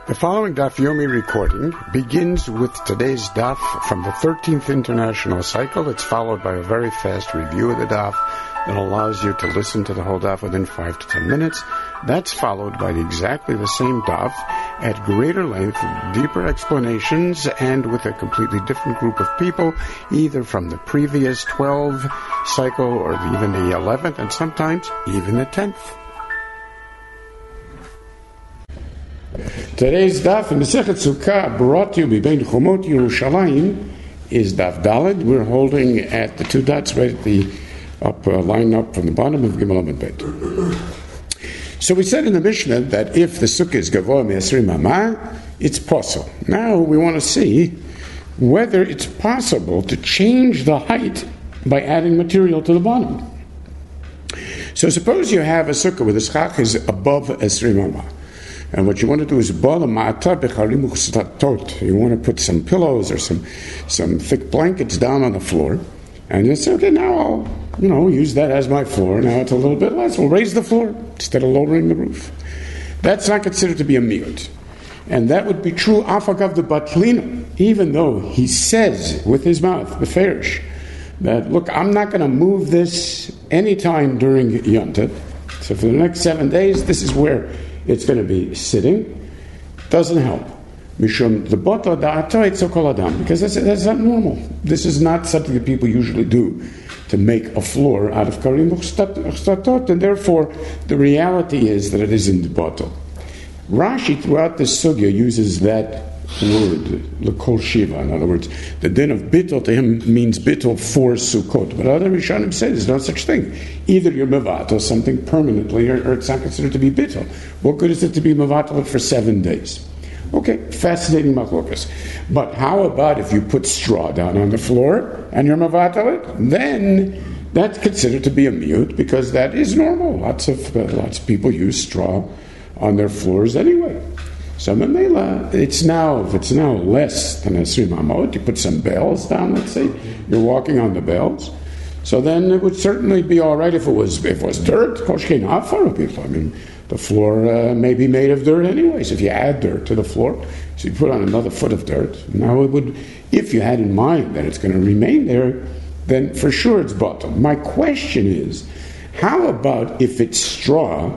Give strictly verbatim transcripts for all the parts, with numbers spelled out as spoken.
The following Daf Yomi recording begins with today's Daf from the thirteenth International Cycle. It's followed by a very fast review of the Daf that allows you to listen to the whole Daf within five to ten minutes. That's followed by exactly the same Daf at greater length, deeper explanations, and with a completely different group of people, either from the previous twelve cycle or even the eleventh, and sometimes even the tenth. Today's daf in the Masechet Sukkah, brought to you by Bein Chomot Yerushalayim, is daf Daled. We're holding at the two dots right at the up uh, line up from the bottom of Gimel Amud Bet. So we said in the Mishnah that if the sukkah is gavoa me'esrim amah, it's possible. Now we want to see whether it's possible to change the height by adding material to the bottom. So suppose you have a sukkah where the schach is above esrim amah. And what you want to do is you want to put some pillows or some some thick blankets down on the floor, and you say, okay, now I'll you know use that as my floor. Now it's a little bit less. We'll raise the floor instead of lowering the roof. That's not considered to be a miyut, and that would be true afagav the batlina, even though he says with his mouth, beferish, that look, I'm not going to move this anytime during Yontif. So for the next seven days, this is where it's going to be sitting. Doesn't help. Mishum the botla da'ato etzokol adam, because that's, that's not normal. This is not something that people usually do to make a floor out of karim uchstatot, and therefore the reality is that it is in the bottle. Rashi throughout this sugya uses that word, lekol shiva. In other words, the din of bittul to him means bittul for Sukkot. But other Rishonim say there's no such thing. Either you're mevatel something permanently, or, or it's not considered to be bittul. What good is it to be mevatel for seven days? Okay, fascinating machlokas. But how about if you put straw down on the floor and you're mevatel it? Then that's considered to be a miyut, because that is normal. Lots of uh, lots of people use straw on their floors anyway. So Mamela, it's now, if it's now less than a esrim amot, you put some bells down, let's say, you're walking on the bells, so then it would certainly be all right if it was if it was dirt. I mean, the floor uh, may be made of dirt anyways, if you add dirt to the floor. So you put on another foot of dirt. Now it would, if you had in mind that it's going to remain there, then for sure it's bottom. My question is, how about if it's straw,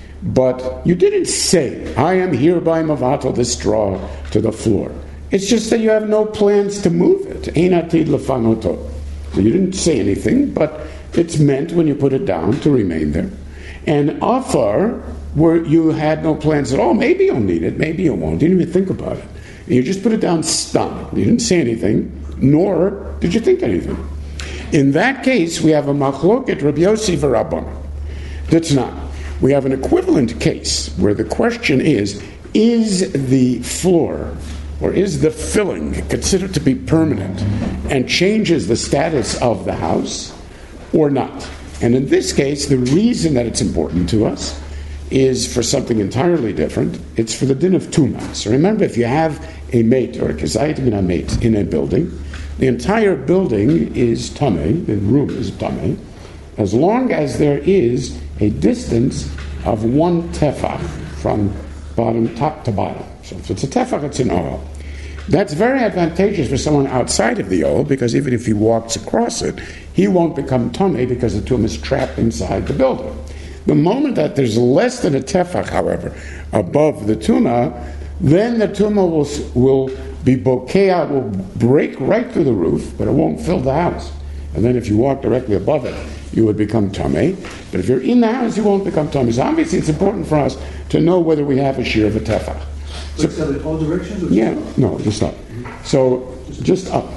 but you didn't say, I am hereby mevatel this straw to the floor. It's just that you have no plans to move it. Ein atid lefanoto. So you didn't say anything, but it's meant when you put it down to remain there. And afar, where you had no plans at all, maybe you'll need it, maybe you won't. You didn't even think about it. And you just put it down stam. You didn't say anything, nor did you think anything. In that case, we have a machloket Rabbi Yossi v'Rabbana. That's not. We have an equivalent case where the question is, is the floor or is the filling considered to be permanent and changes the status of the house or not? And in this case, the reason that it's important to us is for something entirely different. It's for the din of tumah. So remember, if you have a mate or a kazayit min mate in a building, the entire building is tameh, the room is tameh, as long as there is a distance of one tefach from bottom, top to bottom. So if it's a tefach, it's an oil. That's very advantageous for someone outside of the oil, because even if he walks across it, he won't become tummy because the tumah is trapped inside the building. The moment that there's less than a tefach, however, above the tumah, then the tumah will, will be bokeh out, will break right through the roof, but it won't fill the house. And then if you walk directly above it, you would become tummy. But if you're in the house, you won't become tummy. So obviously it's important for us to know whether we have a shear of a tefach. So, so in all directions? Or yeah, no, just up. So, just up.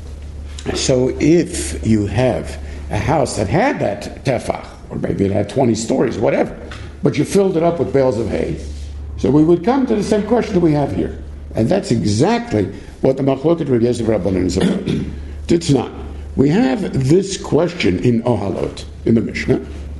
So if you have a house that had that tefach, or maybe it had twenty stories, whatever, but you filled it up with bales of hay, so we would come to the same question that we have here. And that's exactly what the machloket Rabbi Yosef Rabbanan is about. It's not. We have this question in Ohalot, in the Mishnah.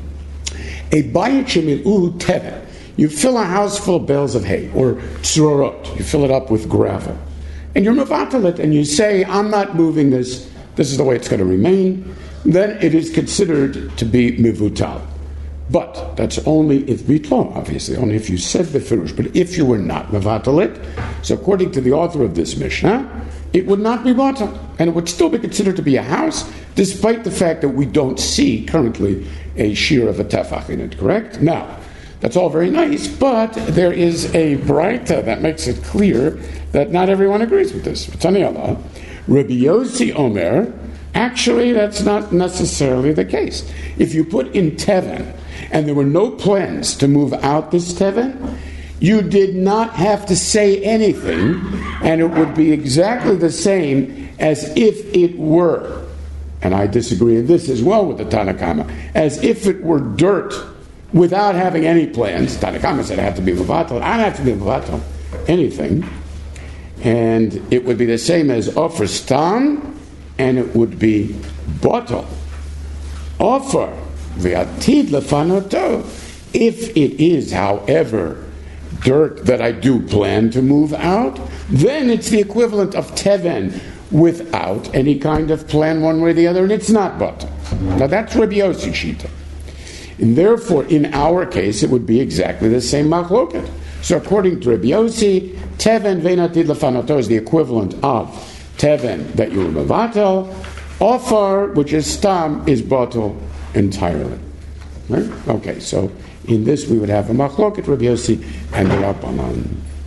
A bayit shemil'u teveh. You fill a house full of bales of hay, or tzrorot. You fill it up with gravel. And you're mevatel it, and you say, I'm not moving this. This is the way it's going to remain. Then it is considered to be mivutal. But that's only if bitlo, obviously, only if you said befirush. But if you were not mevatalit, so according to the author of this Mishnah, it would not be batal, and it would still be considered to be a house, despite the fact that we don't see currently a shear of a tefach in it, correct? Now, that's all very nice, but there is a braita that makes it clear that not everyone agrees with this. Tani Allah, Rabbi Yossi Omer, actually that's not necessarily the case. If you put in Teven, and there were no plans to move out this Teven, you did not have to say anything, and it would be exactly the same as if it were, and I disagree in this as well with the Tanakama, as if it were dirt without having any plans. Tanakama said it had to be levatal. I don't have to be levatal anything, and it would be the same as offer stam, and it would be bottle. Offer v'atid lefanoto. If it is, however, dirt that I do plan to move out, then it's the equivalent of teven without any kind of plan one way or the other, and it's not bottle. Now that's Rabbi Yossi Shita. And therefore, in our case, it would be exactly the same machloket. So according to Rabbi Yossi, teven v'atid lefanoto is the equivalent of teven that you were mevatel. Offer, which is stam, is bottle entirely. Right? Okay, so in this we would have a machloket Rabbi Yossi and the Rabbanan.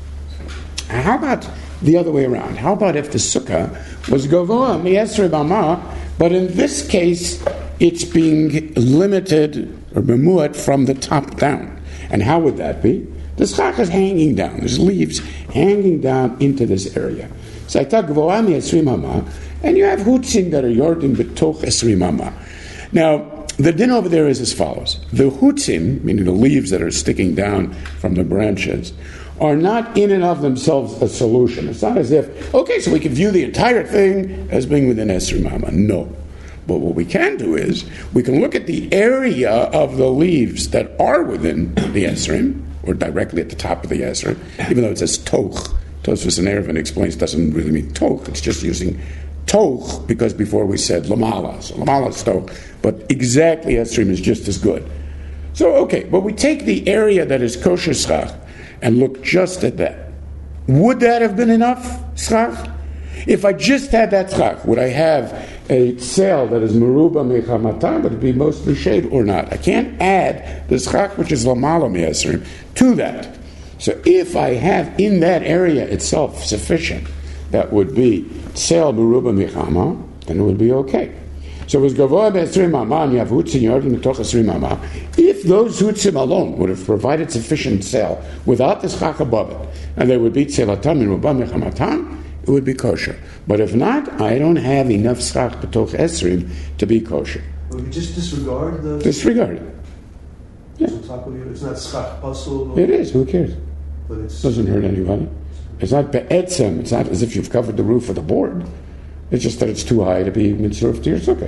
How about the other way around? How about if the sukkah was gavoa mi'esrei bama, but in this case it's being limited or memuat from the top down? And how would that be? The schach is hanging down. There's leaves hanging down into this area. So I thought gavoa mi'esrei bama, and you have hutzim that are yordim betoch esrei bama. Now, the din over there is as follows. The hutzim, meaning the leaves that are sticking down from the branches, are not in and of themselves a solution. It's not as if, okay, so we can view the entire thing as being within esrei mama. No. But what we can do is, we can look at the area of the leaves that are within the esrim, or directly at the top of the esrim, even though it says toch. Tosfos and Erevin explains it doesn't really mean toch, it's just using toch, because before we said lamala, so lamala is toch, but exactly esrim is just as good. So, okay, but we take the area that is kosher schach and look just at that. Would that have been enough schach? If I just had that schach, would I have a sail that is meruba mechamata, would it be mostly shade or not? I can't add the schach, which is lamala me'esrim, to that. So if I have in that area itself sufficient, that would be sail meruba mechama, then it would be okay. So it was gavoa be'esrei mama, and you have hutzim yordim betoch esrei mama. If those hutzim alone would have provided sufficient sail without the schach above it, and they would be tzelatam meruba mechamatam, it would be kosher. But if not, I don't have enough schach betoch esrim to be kosher. Well, you just disregard the... Disregard it. Yeah. It's not schach pasul. It is, who cares? But it doesn't hurt anybody. It's not be'etzem. It's not as if you've covered the roof of the board. It's just that it's too high to be mitzvah to your sukkah.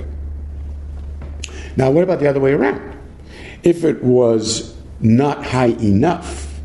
Now, what about the other way around? If it was not high enough,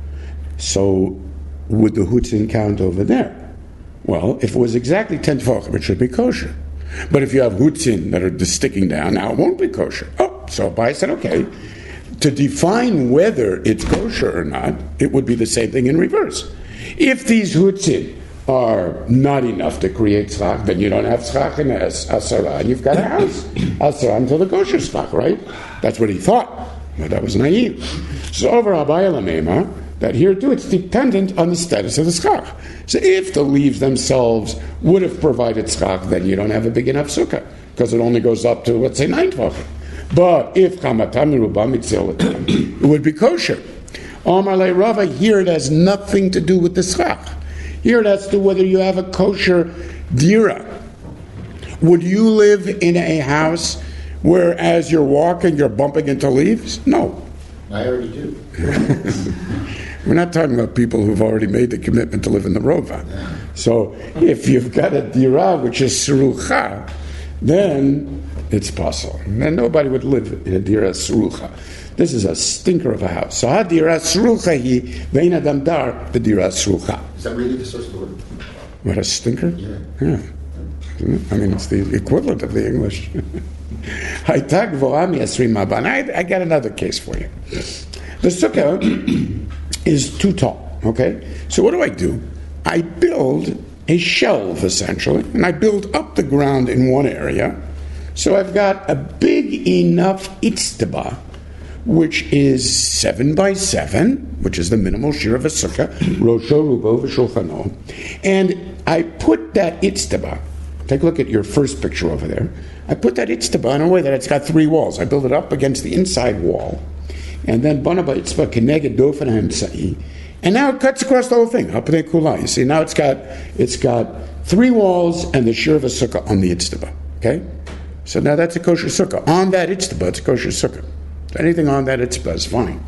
so would the hutzin count over there? Well, if it was exactly ten tefachim, it should be kosher. But if you have hutzin that are just sticking down, now it won't be kosher. Oh, so Abai said, okay, to define whether it's kosher or not, it would be the same thing in reverse. If these hutzim are not enough to create tzchak, then you don't have tzchak in asara, and you've got a house asara until the kosher tzchak, right? That's what he thought, but that was naive. So over Abai Lamema, that here too it's dependent on the status of the tzchak. So if the leaves themselves would have provided tzchak, then you don't have a big enough sukkah, because it only goes up to, let's say, nine tvachim. But if chamatam merubah mitzil, it would be kosher. Omar le Rava, here it has nothing to do with the tzchak. Here it has to do whether you have a kosher dira. Would you live in a house where as you're walking you're bumping into leaves? No. I already do. We're not talking about people who've already made the commitment to live in the Rova. Yeah. So if you've got a dira which is serucha, then it's possible. Then nobody would live in a dira serucha. This is a stinker of a house. So ha dira serucha hi vein adam dar the dira serucha. Is that really the source of the word? What, a stinker? Yeah. Yeah. I mean, it's the equivalent of the English. I, I got another case for you. The sukkah is too tall, okay? So what do I do? I build a shelf, essentially, and I build up the ground in one area. So I've got a big enough itztaba, which is seven by seven, which is the minimal shear of a sukkah, rosho, rubo, v'shulchano. And I put that itztaba, take a look at your first picture over there. I put that itztaba in a way that it's got three walls. I build it up against the inside wall. And then banaba itztaba keneged dofen ha'emsa'i. And now it cuts across the whole thing. Hapnei kula. You see, now it's got it's got three walls and the shear of a sukkah on the itztaba. Okay? So now that's a kosher sukkah. On that itztaba, it's a kosher sukkah. Anything on that itztaba is fine.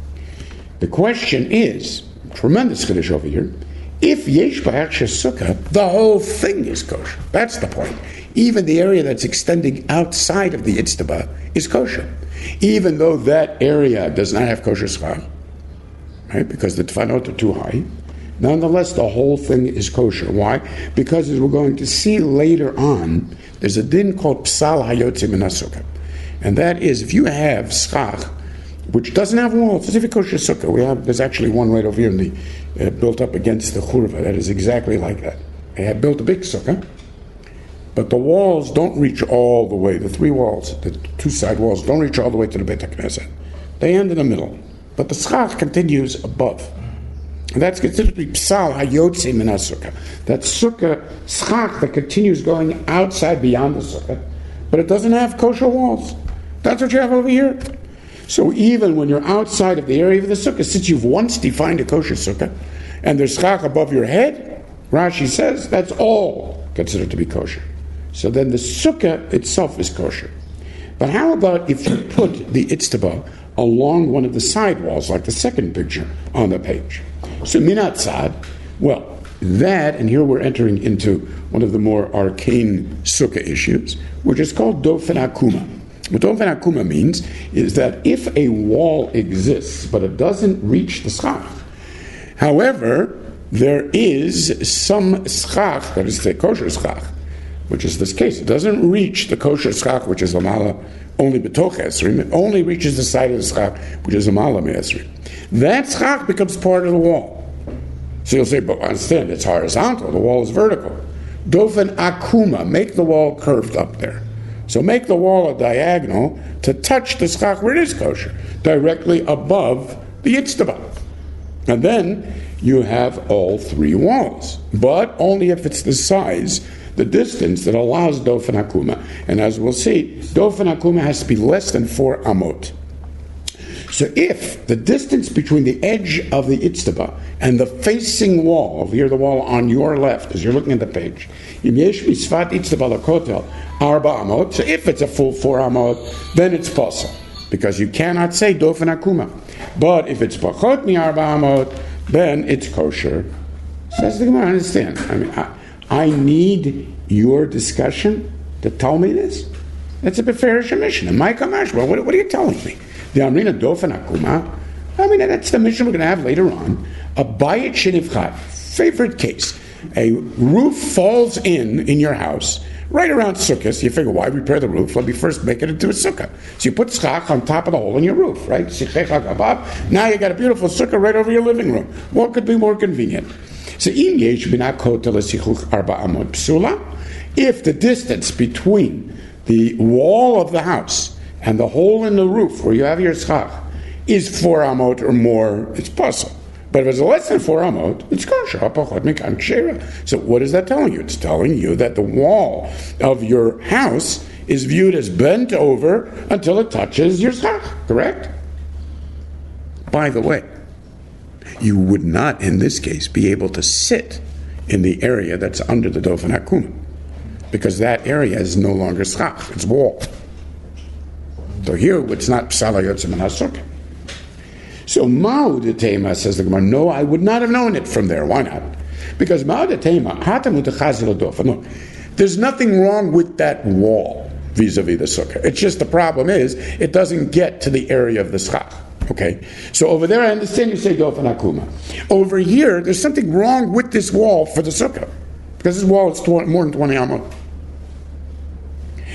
The question is, tremendous chiddush over here, if yesh b'achshe sukkah, the whole thing is kosher. That's the point. Even the area that's extending outside of the itztaba is kosher. Even though that area does not have kosher schach, right? Because the tfanot are too high. Nonetheless, the whole thing is kosher. Why? Because as we're going to see later on, there's a din called psal hayotze min hasukkah. And that is, if you have schach, which doesn't have walls, it's a kosher sukkah. We have, there's actually one right over here in the, uh, built up against the churva, that is exactly like that. They have built a big sukkah, but the walls don't reach all the way, the three walls, the two side walls don't reach all the way to the Beit HaKnesset. They end in the middle. But the schach continues above. And that's considered to be psal hayotze min hasukkah. That sukkah, schach, that continues going outside beyond the sukkah, but it doesn't have kosher walls. That's what you have over here. So even when you're outside of the area of the sukkah, since you've once defined a kosher sukkah, and there's schach above your head, Rashi says, that's all considered to be kosher. So then the sukkah itself is kosher. But how about if you put the itztaba along one of the side walls, like the second picture on the page? So minatzad, well, that, and here we're entering into one of the more arcane sukkah issues, which is called dofen akuma. What dofen akuma means is that if a wall exists, but it doesn't reach the schach, however, there is some schach, that is the kosher schach, which is this case. It doesn't reach the kosher schach, which is amala only betoch esrim. It only reaches the side of the schach, which is amala me'esrim. That schach becomes part of the wall. So you'll say, but understand, it's horizontal. The wall is vertical. Dofen akuma, make the wall curved up there. So make the wall a diagonal to touch the schach where it is kosher, directly above the itztaba. And then you have all three walls, but only if it's the size, the distance that allows dofen akuma. And as we'll see, dofen akuma has to be less than four amot. So if the distance between the edge of the itztaba and the facing wall, over here the wall on your left, as you're looking at the page, im yesh misfat itztaba lakotel arba amot, so if it's a full four amot, then it's possible, because you cannot say dofen akuma. But if it's pachot mi arba amot, then it's kosher. Says the Gemara, understand. I mean, I, I need your discussion to tell me this. That's a beferish mission. And my kamash, well, what, what are you telling me? The Amrina dofen akuma. I mean, that's the mission we're going to have later on. A bayit shenivchat, favorite case. A roof falls in in your house right around sukkah. You figure, why repair the roof? Let me first make it into a sukkah. So you put schach on top of the hole in your roof, right? Now you got a beautiful sukkah right over your living room. What could be more convenient? So if the distance between the wall of the house and the hole in the roof where you have your schach is four amot or more, it's possible. But if it's less than four amot, it's kosher. So what is that telling you? It's telling you that the wall of your house is viewed as bent over until it touches your schach, correct? By the way, you would not, in this case, be able to sit in the area that's under the dofen akuma, because that area is no longer schach, it's wall. So here, it's not psal hayotze min hasukkah. So Ma'u Tema says the Gemara, no, I would not have known it from there. Why not? Because Ma'u Tema, look, there's nothing wrong with that wall vis-a-vis the sukkah. It's just the problem is it doesn't get to the area of the schach. Okay, so over there I understand you say dofen akuma. Over here, there's something wrong with this wall for the sukkah, because this wall is more than twenty amot.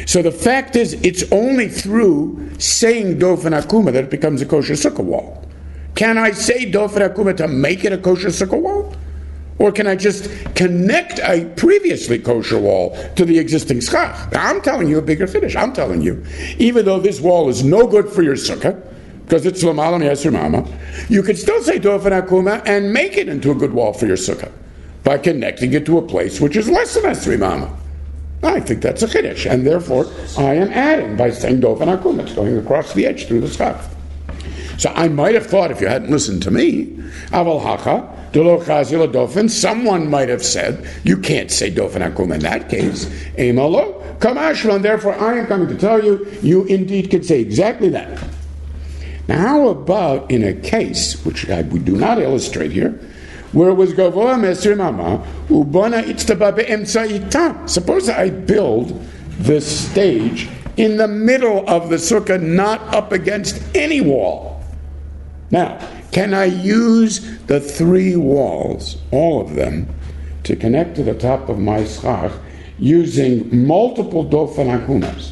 So the fact is, it's only through saying Dofen Akuma that it becomes a kosher sukkah wall. Can I say Dofen Akuma to make it a kosher sukkah wall? Or can I just connect a previously kosher wall to the existing schach? I'm telling you a bigger finish. I'm telling you, even though this wall is no good for your sukkah, because it's Lamalam Yasir Mama, you could still say Dofen Akuma and make it into a good wall for your sukkah by connecting it to a place which is less than Yasir Mama. I think that's a chiddush, and therefore I am adding by saying Dofen Akuma. It's going across the edge through the schach. So I might have thought, if you hadn't listened to me, Aval Hacha, Delo Chazil Dofen, someone might have said, you can't say Dofen Akuma in that case. Emalo, Kamashma, and therefore I am coming to tell you, you indeed could say exactly that. Now, how about in a case, which I, we do not illustrate here, where it was Gavoa Mesir Mama, Ubana Itztaba Be'emtza Ita. Suppose I build this stage in the middle of the sukkah, not up against any wall. Now, can I use the three walls, all of them, to connect to the top of my schach using multiple Dofen Akumas?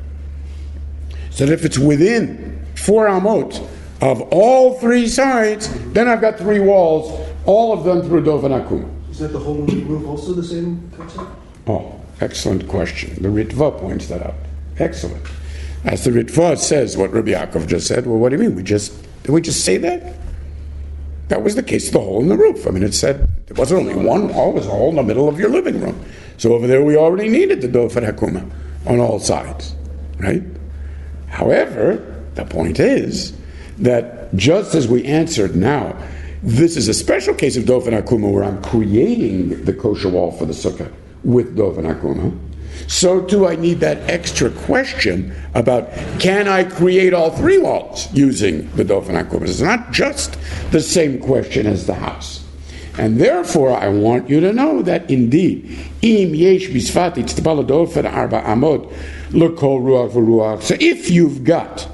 So that if it's within four amot of all three sides, then I've got three walls, all of them through Dofen Akuma. Is that the whole roof also the same concept? Oh, excellent question. The Ritva points that out. Excellent. As the Ritva says what Rabbi Yaakov just said, well, what do you mean? We just did we just say that? That was the case of the hole in the roof. I mean, it said there wasn't only one wall, it was a hole in the middle of your living room. So over there we already needed the Dofen Akuma on all sides, right? However, the point is that just as we answered now, this is a special case of Dofen Akuma where I'm creating the kosher wall for the sukkah with Dofen Akuma. So too I need that extra question about, can I create all three walls using the Dofen Akuma? It's not just the same question as the house. And therefore I want you to know that indeed, im yesh bisfat itztabala dofen arba amot l'kol ruach v'ruach. So if you've got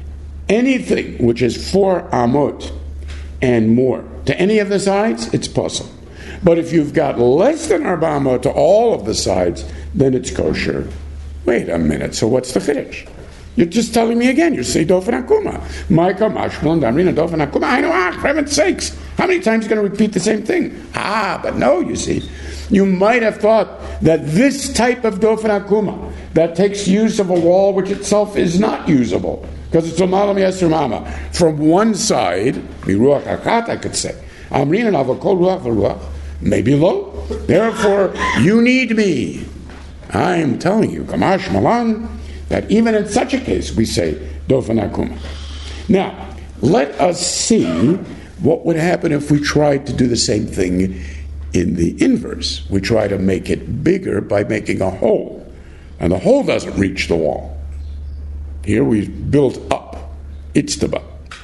anything which is four amot and more to any of the sides, it's possible. But if you've got less than arba amot to all of the sides, then it's kosher. Wait a minute, so what's the chiddush? You're just telling me again, you're saying Dofen Akuma. Maika Mashmon Damrina Dofen Akuma. I know, ah, for heaven's sakes. How many times are you going to repeat the same thing? Ah, but no, you see. You might have thought that this type of Dofen Akuma that takes use of a wall which itself is not usable, because it's a malam yasir mama. From one side, miruach hakat, I could say, amrin and avakol ruach v'ruach, maybe low. Therefore, you need me. I'm telling you, kamash malan, that even in such a case, we say Dofen Akuma. Now, let us see what would happen if we tried to do the same thing in the inverse. We try to make it bigger by making a hole, and the hole doesn't reach the wall. Here we've built up. It's the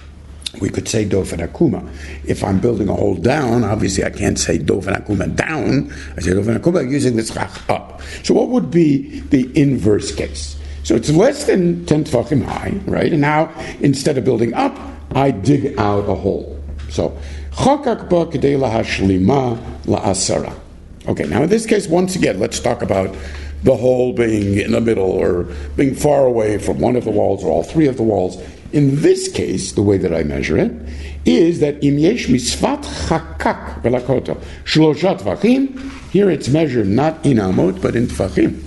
We could say Dofen Akuma. If I'm building a hole down, obviously I can't say Dofen Akuma down. I say Dofen Akuma using the schach up. So what would be the inverse case? So it's less than ten tefachim high, right? And now, instead of building up, I dig out a hole. So, chokak ba kedei lahashlima la'asara. Okay, now in this case, once again, let's talk about the hole being in the middle or being far away from one of the walls or all three of the walls. In this case, the way that I measure it is that im yesh misfat chakak belakoto shlosha tefachim. Here it's measured not in amot, but in tefachim.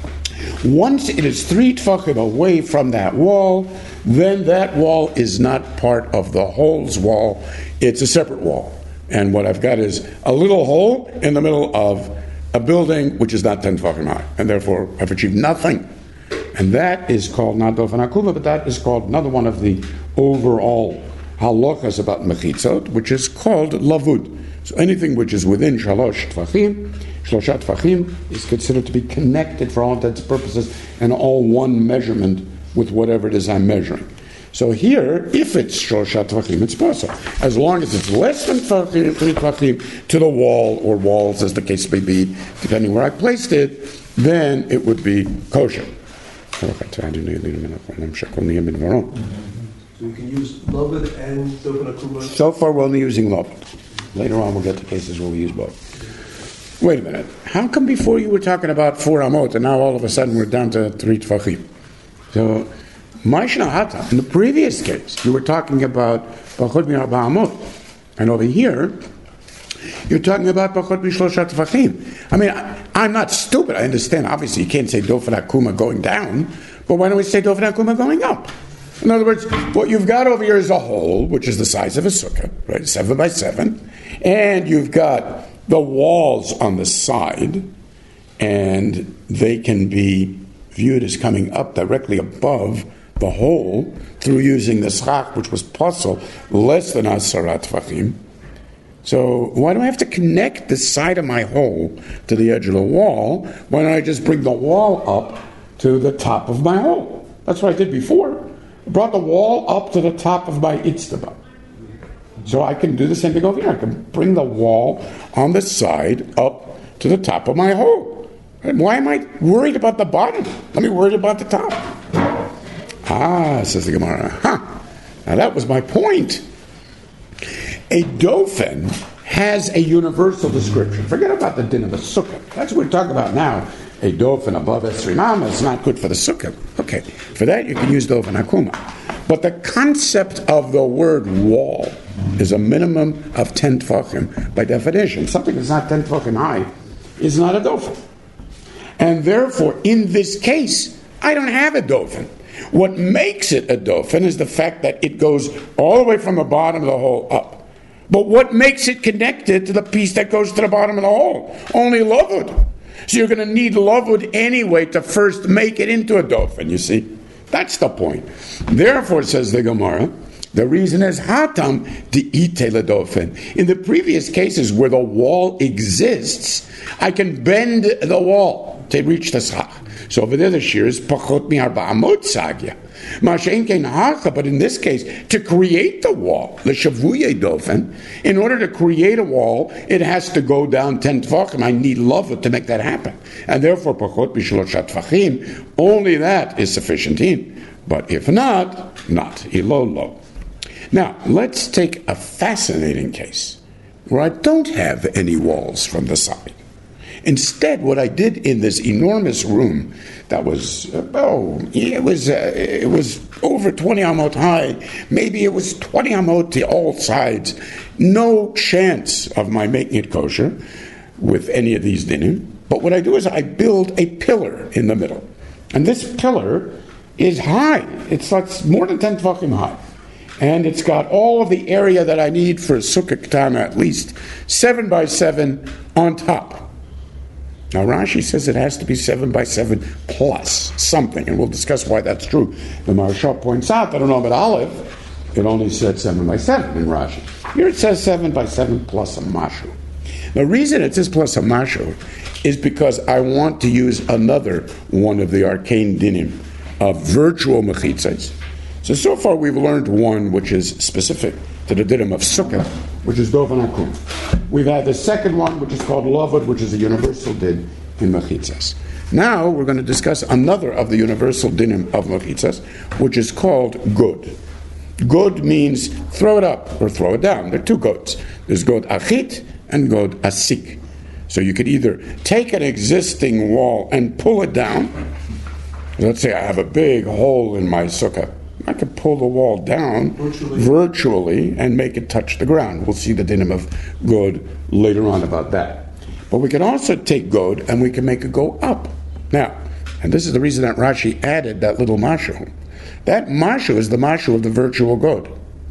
Once it is three tefachim away from that wall, then that wall is not part of the hole's wall. It's a separate wall. And what I've got is a little hole in the middle of a building which is not ten tefachim high. And therefore, I've achieved nothing. And that is called not Dofen Akuma, but that is called another one of the overall halachas about mechitzot, which is called lavud. So anything which is within shalosh tefachim, shloshat tefachim, is considered to be connected for all intents and purposes and all one measurement with whatever it is I'm measuring. So here, if it's shloshat tefachim, it's possible. As long as it's less than tefachim, three tefachim to the wall or walls, as the case may be, depending where I placed it, then it would be kosher. So you can use Loved and Dofen Akuma. So far we're only using Loved. Later on we'll get to cases where we use both. Wait a minute. How come before you were talking about four amot and now all of a sudden we're down to three tefachim? So, Ma'ishna Hata, in the previous case, you were talking about Pachot mi arba amot. And over here, you're talking about Pachot mi shlosha tefachim. I mean, I, I'm not stupid. I understand. Obviously, you can't say Dofen Akuma going down, but why don't we say Dofen Akuma going up? In other words, what you've got over here is a hole, which is the size of a sukkah, right? Seven by seven. And you've got the walls on the side, and they can be viewed as coming up directly above the hole through using the schach, which was puzzle, less than asarat tefachim. So why do I have to connect the side of my hole to the edge of the wall? Why don't I just bring the wall up to the top of my hole? That's what I did before. I brought the wall up to the top of my itztaba. So I can do the same thing over here. I can bring the wall on the side up to the top of my hole. And why am I worried about the bottom? Let me worry about the top. Ah, says the Gemara. Huh. Now that was my point. A dofen has a universal description. Forget about the din of the sukkah. That's what we're talking about now. A dofen above esrimama is not good for the sukkah. Okay, for that you can use dofen akuma. But the concept of the word wall is a minimum of ten tefachim by definition. Something that's not ten tefachim high is not a dofen. And therefore, in this case, I don't have a dofen. What makes it a dofen is the fact that it goes all the way from the bottom of the hole up. But what makes it connected to the piece that goes to the bottom of the hole? Only lavud. So you're going to need lavud anyway to first make it into a dofen, you see? That's the point. Therefore, says the Gemara, the reason is hatam di'ite ledofen. In the previous cases where the wall exists, I can bend the wall to reach the schach. So over there the shear is pachot mi arba amot sagya. But in this case, to create the wall, the shavuye dofen, in order to create a wall, it has to go down ten tefachim. I need lava to make that happen. And therefore, pachot b'shlosha tefachim, only that is sufficient in. But if not, not. Ilolo. Now, let's take a fascinating case where I don't have any walls from the side. Instead, what I did in this enormous room that was, uh, oh, it was uh, it was over twenty amot high, maybe it was twenty amot to all sides, no chance of my making it kosher with any of these dinim. But what I do is I build a pillar in the middle. And this pillar is high. It's like more than ten tefachim high. And it's got all of the area that I need for a sukkah ketana, at least seven by seven on top. Now Rashi says it has to be seven by seven plus something, and we'll discuss why that's true. The Maharsha points out that in Amud Aleph, it only said seven by seven in Rashi. Here it says seven by seven plus a mashu. The reason it says plus a mashu is because I want to use another one of the arcane dinim of virtual mechitzas. So, so far we've learned one which is specific to the dinim of sukkah, which is dofen akum. We've had the second one, which is called lavud, which is a universal din in mechitzas. Now we're going to discuss another of the universal dinim of mechitzas, which is called good. Good means throw it up or throw it down. There are two gods. There's god achit and god asik. So you could either take an existing wall and pull it down. Let's say I have a big hole in my sukkah. I could pull the wall down virtually. virtually and make it touch the ground. We'll see the dinim of God later on about that. But we can also take God and we can make it go up. Now, and this is the reason that Rashi added that little mashu. That mashu is the mashu of the virtual God.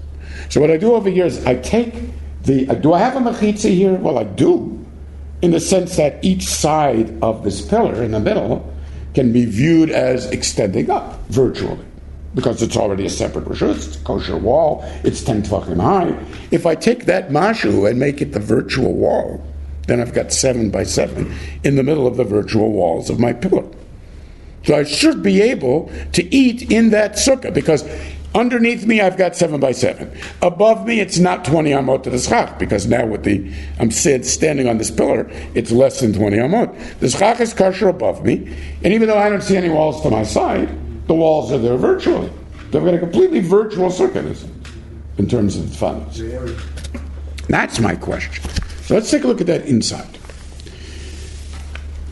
So what I do over here is I take the... Uh, do I have a mechitza here? Well, I do. In the sense that each side of this pillar in the middle can be viewed as extending up virtually. Because it's already a separate rishus, it's a kosher wall, it's ten tefachim high. If I take that mashu and make it the virtual wall, then I've got seven by seven in the middle of the virtual walls of my pillar. So I should be able to eat in that sukkah, because underneath me I've got seven by seven. Above me it's not twenty amot to the schach, because now with the I'm standing on this pillar, it's less than twenty amot. The schach is kosher above me, and even though I don't see any walls to my side, the walls are there virtually. They've got a completely virtual sukkah in terms of the funnels. That's my question. So let's take a look at that inside.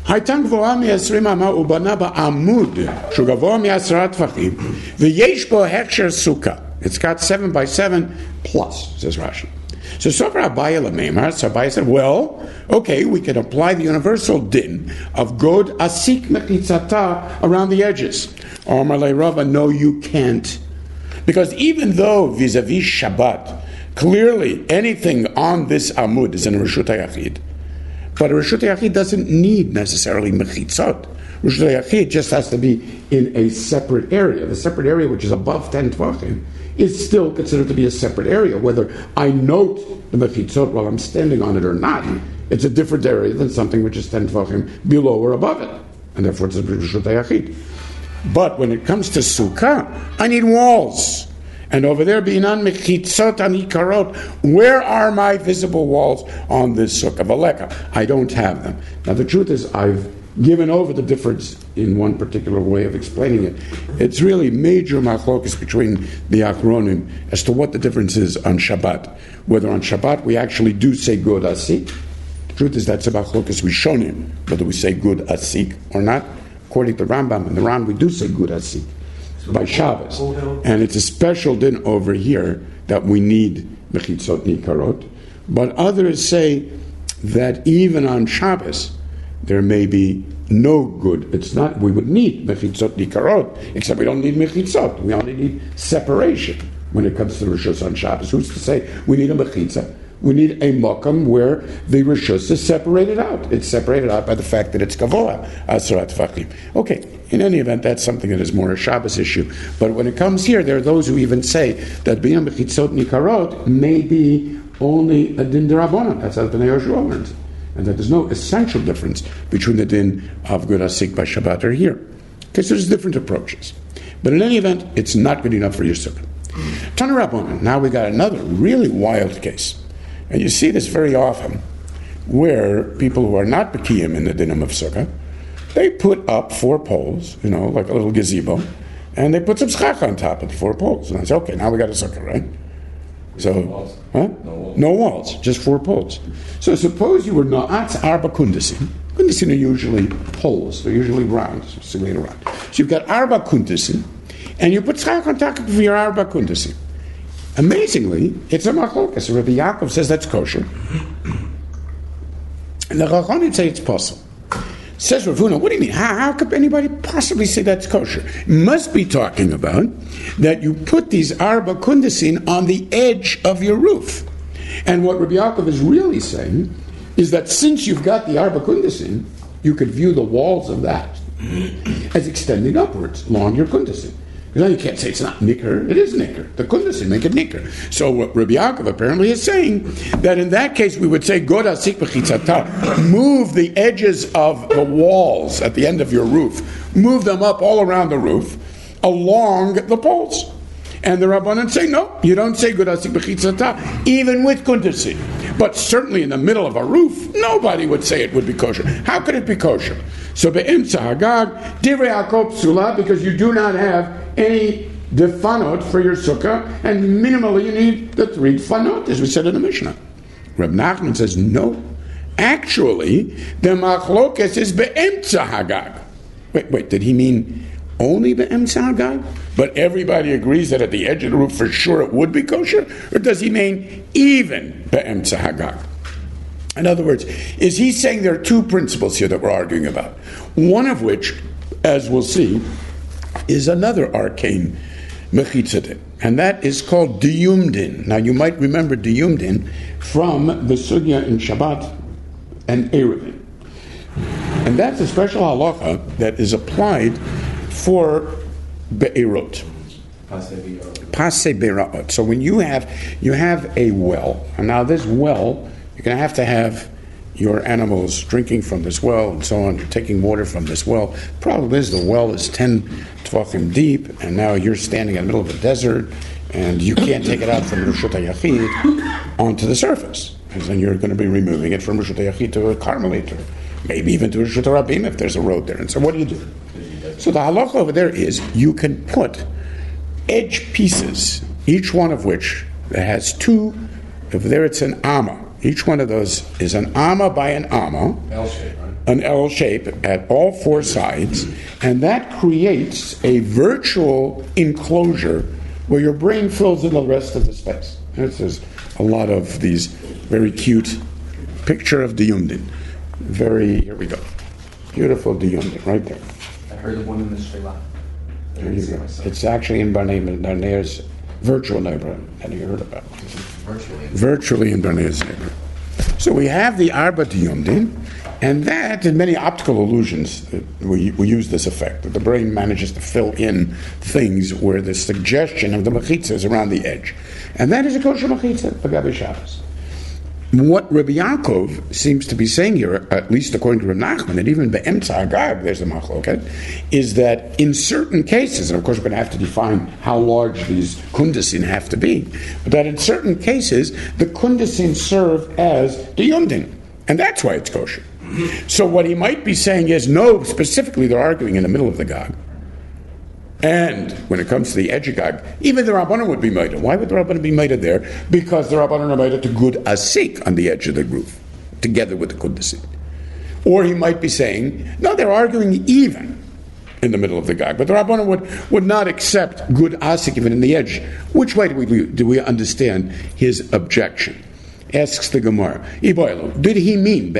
הייתה גבוהה מ-עשרים אמה ובנה בעמוד שהוא גבוה מעשרה טפחים ויש בו הכשר סוכה. It's got seven by seven plus, says Rashi. So Sofer Abaye Lamemar, so Abaye said, well, okay, we can apply the universal din of God asik mechitzata around the edges. Omar le Rava, no, you can't. Because even though vis-a-vis Shabbat, clearly anything on this Amud is in Reshut HaYachid, but Reshut HaYachid doesn't need necessarily mechitzot. Reshut HaYachid just has to be in a separate area. The separate area, which is above ten tvachim, is still considered to be a separate area. Whether I note the mechitzot while I'm standing on it or not, it's a different area than something which is ten tvachim below or above it. And therefore it's a Reshut HaYachid. But when it comes to Sukkah, I need walls. And over there, binan mechitzot anikarot, where are my visible walls on this Sukkah? Valeka, I don't have them. Now the truth is, I've given over the difference in one particular way of explaining it. It's really major machlokas between the Achronim as to what the difference is on Shabbat. Whether on Shabbat we actually do say good asik. The truth is that's a machlokas rishonim, whether we say good asik or not. According to Rambam and the Ran, we do say good asik by Shabbos. And it's a special din over here that we need mechitzot nikarot. But others say that even on Shabbos, there may be no good. It's not, we would need mechitzot nikarot, except we don't need mechitzot. We only need separation when it comes to the Rishus on Shabbos. Who's to say we need a mechitzah? We need a makam where the Rishus is separated out. It's separated out by the fact that it's kavoa, asrat fachim. Okay, in any event, that's something that is more a Shabbos issue. But when it comes here, there are those who even say that being mechitzot nikarot may be only a din derabbanan. That's how the Bnei Yehoshua learns. And that there's no essential difference between the din of good asik by Shabbat or here. Okay, so there's different approaches. But in any event, it's not good enough for your sukkah. Tana Rabbanan, now we got another really wild case. And you see this very often, where people who are not Bekiyim in the dinim of sukkah, they put up four poles, you know, like a little gazebo, and they put some schach on top of the four poles. And I say, okay, now we got a sukkah, right? So, no walls. Huh? No walls. No walls, just four poles. So suppose you were na'atz arba kundasin. Kundasin are usually poles, they're usually round, simulated round. So you've got arba kundasin, and you put schach on top of your arba kundasin. Amazingly, it's a machlokas. Rabbi Yaakov says that's kosher. And the Chachamim say it's possible. Says Rav Huna, what do you mean? How, how could anybody possibly say that's kosher? It must be talking about that you put these arba kundasin on the edge of your roof. And what Rabbi Yaakov is really saying is that since you've got the arba kundasin, you could view the walls of that as extending upwards along your kundasin. Now you can't say it's not nicker. It is nicker. The kundasin make it nicker. So what Rabbi Yaakov apparently is saying, that in that case we would say, God asik b'chitzata, move the edges of the walls at the end of your roof, move them up all around the roof, along the poles. And the Rabbanan say, no, you don't say God asik b'chitzata, even with kundasin. But certainly in the middle of a roof, nobody would say it would be kosher. How could it be kosher? So be'imtza hagag, divrei Yaakov psula, because you do not have any defanot for your sukkah, and minimally you need the three defanot, as we said in the Mishnah. Reb Nachman says, no. Actually, the machlokes is be'emtza hagag. Wait, wait, did he mean only be'emtza hagag? But everybody agrees that at the edge of the roof for sure it would be kosher? Or does he mean even be'emtza hagag? In other words, is he saying there are two principles here that we're arguing about? One of which, as we'll see, is another arcane mechitzadin, and that is called diyumdin. Now you might remember diyumdin from the sugya in Shabbat and Eruvin. And that's a special halacha that is applied for be'erot. Pasei be'erot. So when you have you have a well, and now this well, you're going to have to have your animals drinking from this well and so on. You're taking water from this well. The problem is the well is ten tvachim deep, and now you're standing in the middle of a desert, and you can't take it out from Reshut HaYachid onto the surface, because then you're going to be removing it from Reshut HaYachid to a Carmelite, or maybe even to Reshut HaRabim if there's a road there. And so what do you do? So the halacha over there is you can put edge pieces, each one of which has two, if there it's an amma. Each one of those is an amma by an amma. L shape, right? an L shape at all four sides, and that creates a virtual enclosure where your brain fills in the rest of the space. This is a lot of these very cute picture of Diyumdin. Very, here we go. Beautiful Diyumdin, right there. I heard of one in the Sri Lanka. There you go. It's actually in Barnea, Barnea's virtual neighborhood. Have you heard about it? Virtually. Virtually in Barnea's neighborhood. So we have the Arba Diyumdin, and that, in many optical illusions, we, we use this effect, that the brain manages to fill in things where the suggestion of the mechitza is around the edge. And that is a kosher mechitza, B'Gabi Shabbos. What Rabbi Yaakov seems to be saying here, at least according to Rav Nachman, and even Be'emtza Agag, there's a machloket, is that in certain cases, and of course we're going to have to define how large these kundasin have to be, but that in certain cases, the kundasin serve as the yundin, and that's why it's kosher. So what he might be saying is, no, specifically they're arguing in the middle of the Gag. And when it comes to the edge of Gag, even the Rabbanan would be made. Why would the Rabbanan be made there? Because the Rabbanan are made to good asik on the edge of the roof, together with the kundasin. Or he might be saying, no, they're arguing even in the middle of the Gag, but the Rabbanan would, would not accept good asik even in the edge. Which way do we, do we understand his objection? Asks the Gemara, did he mean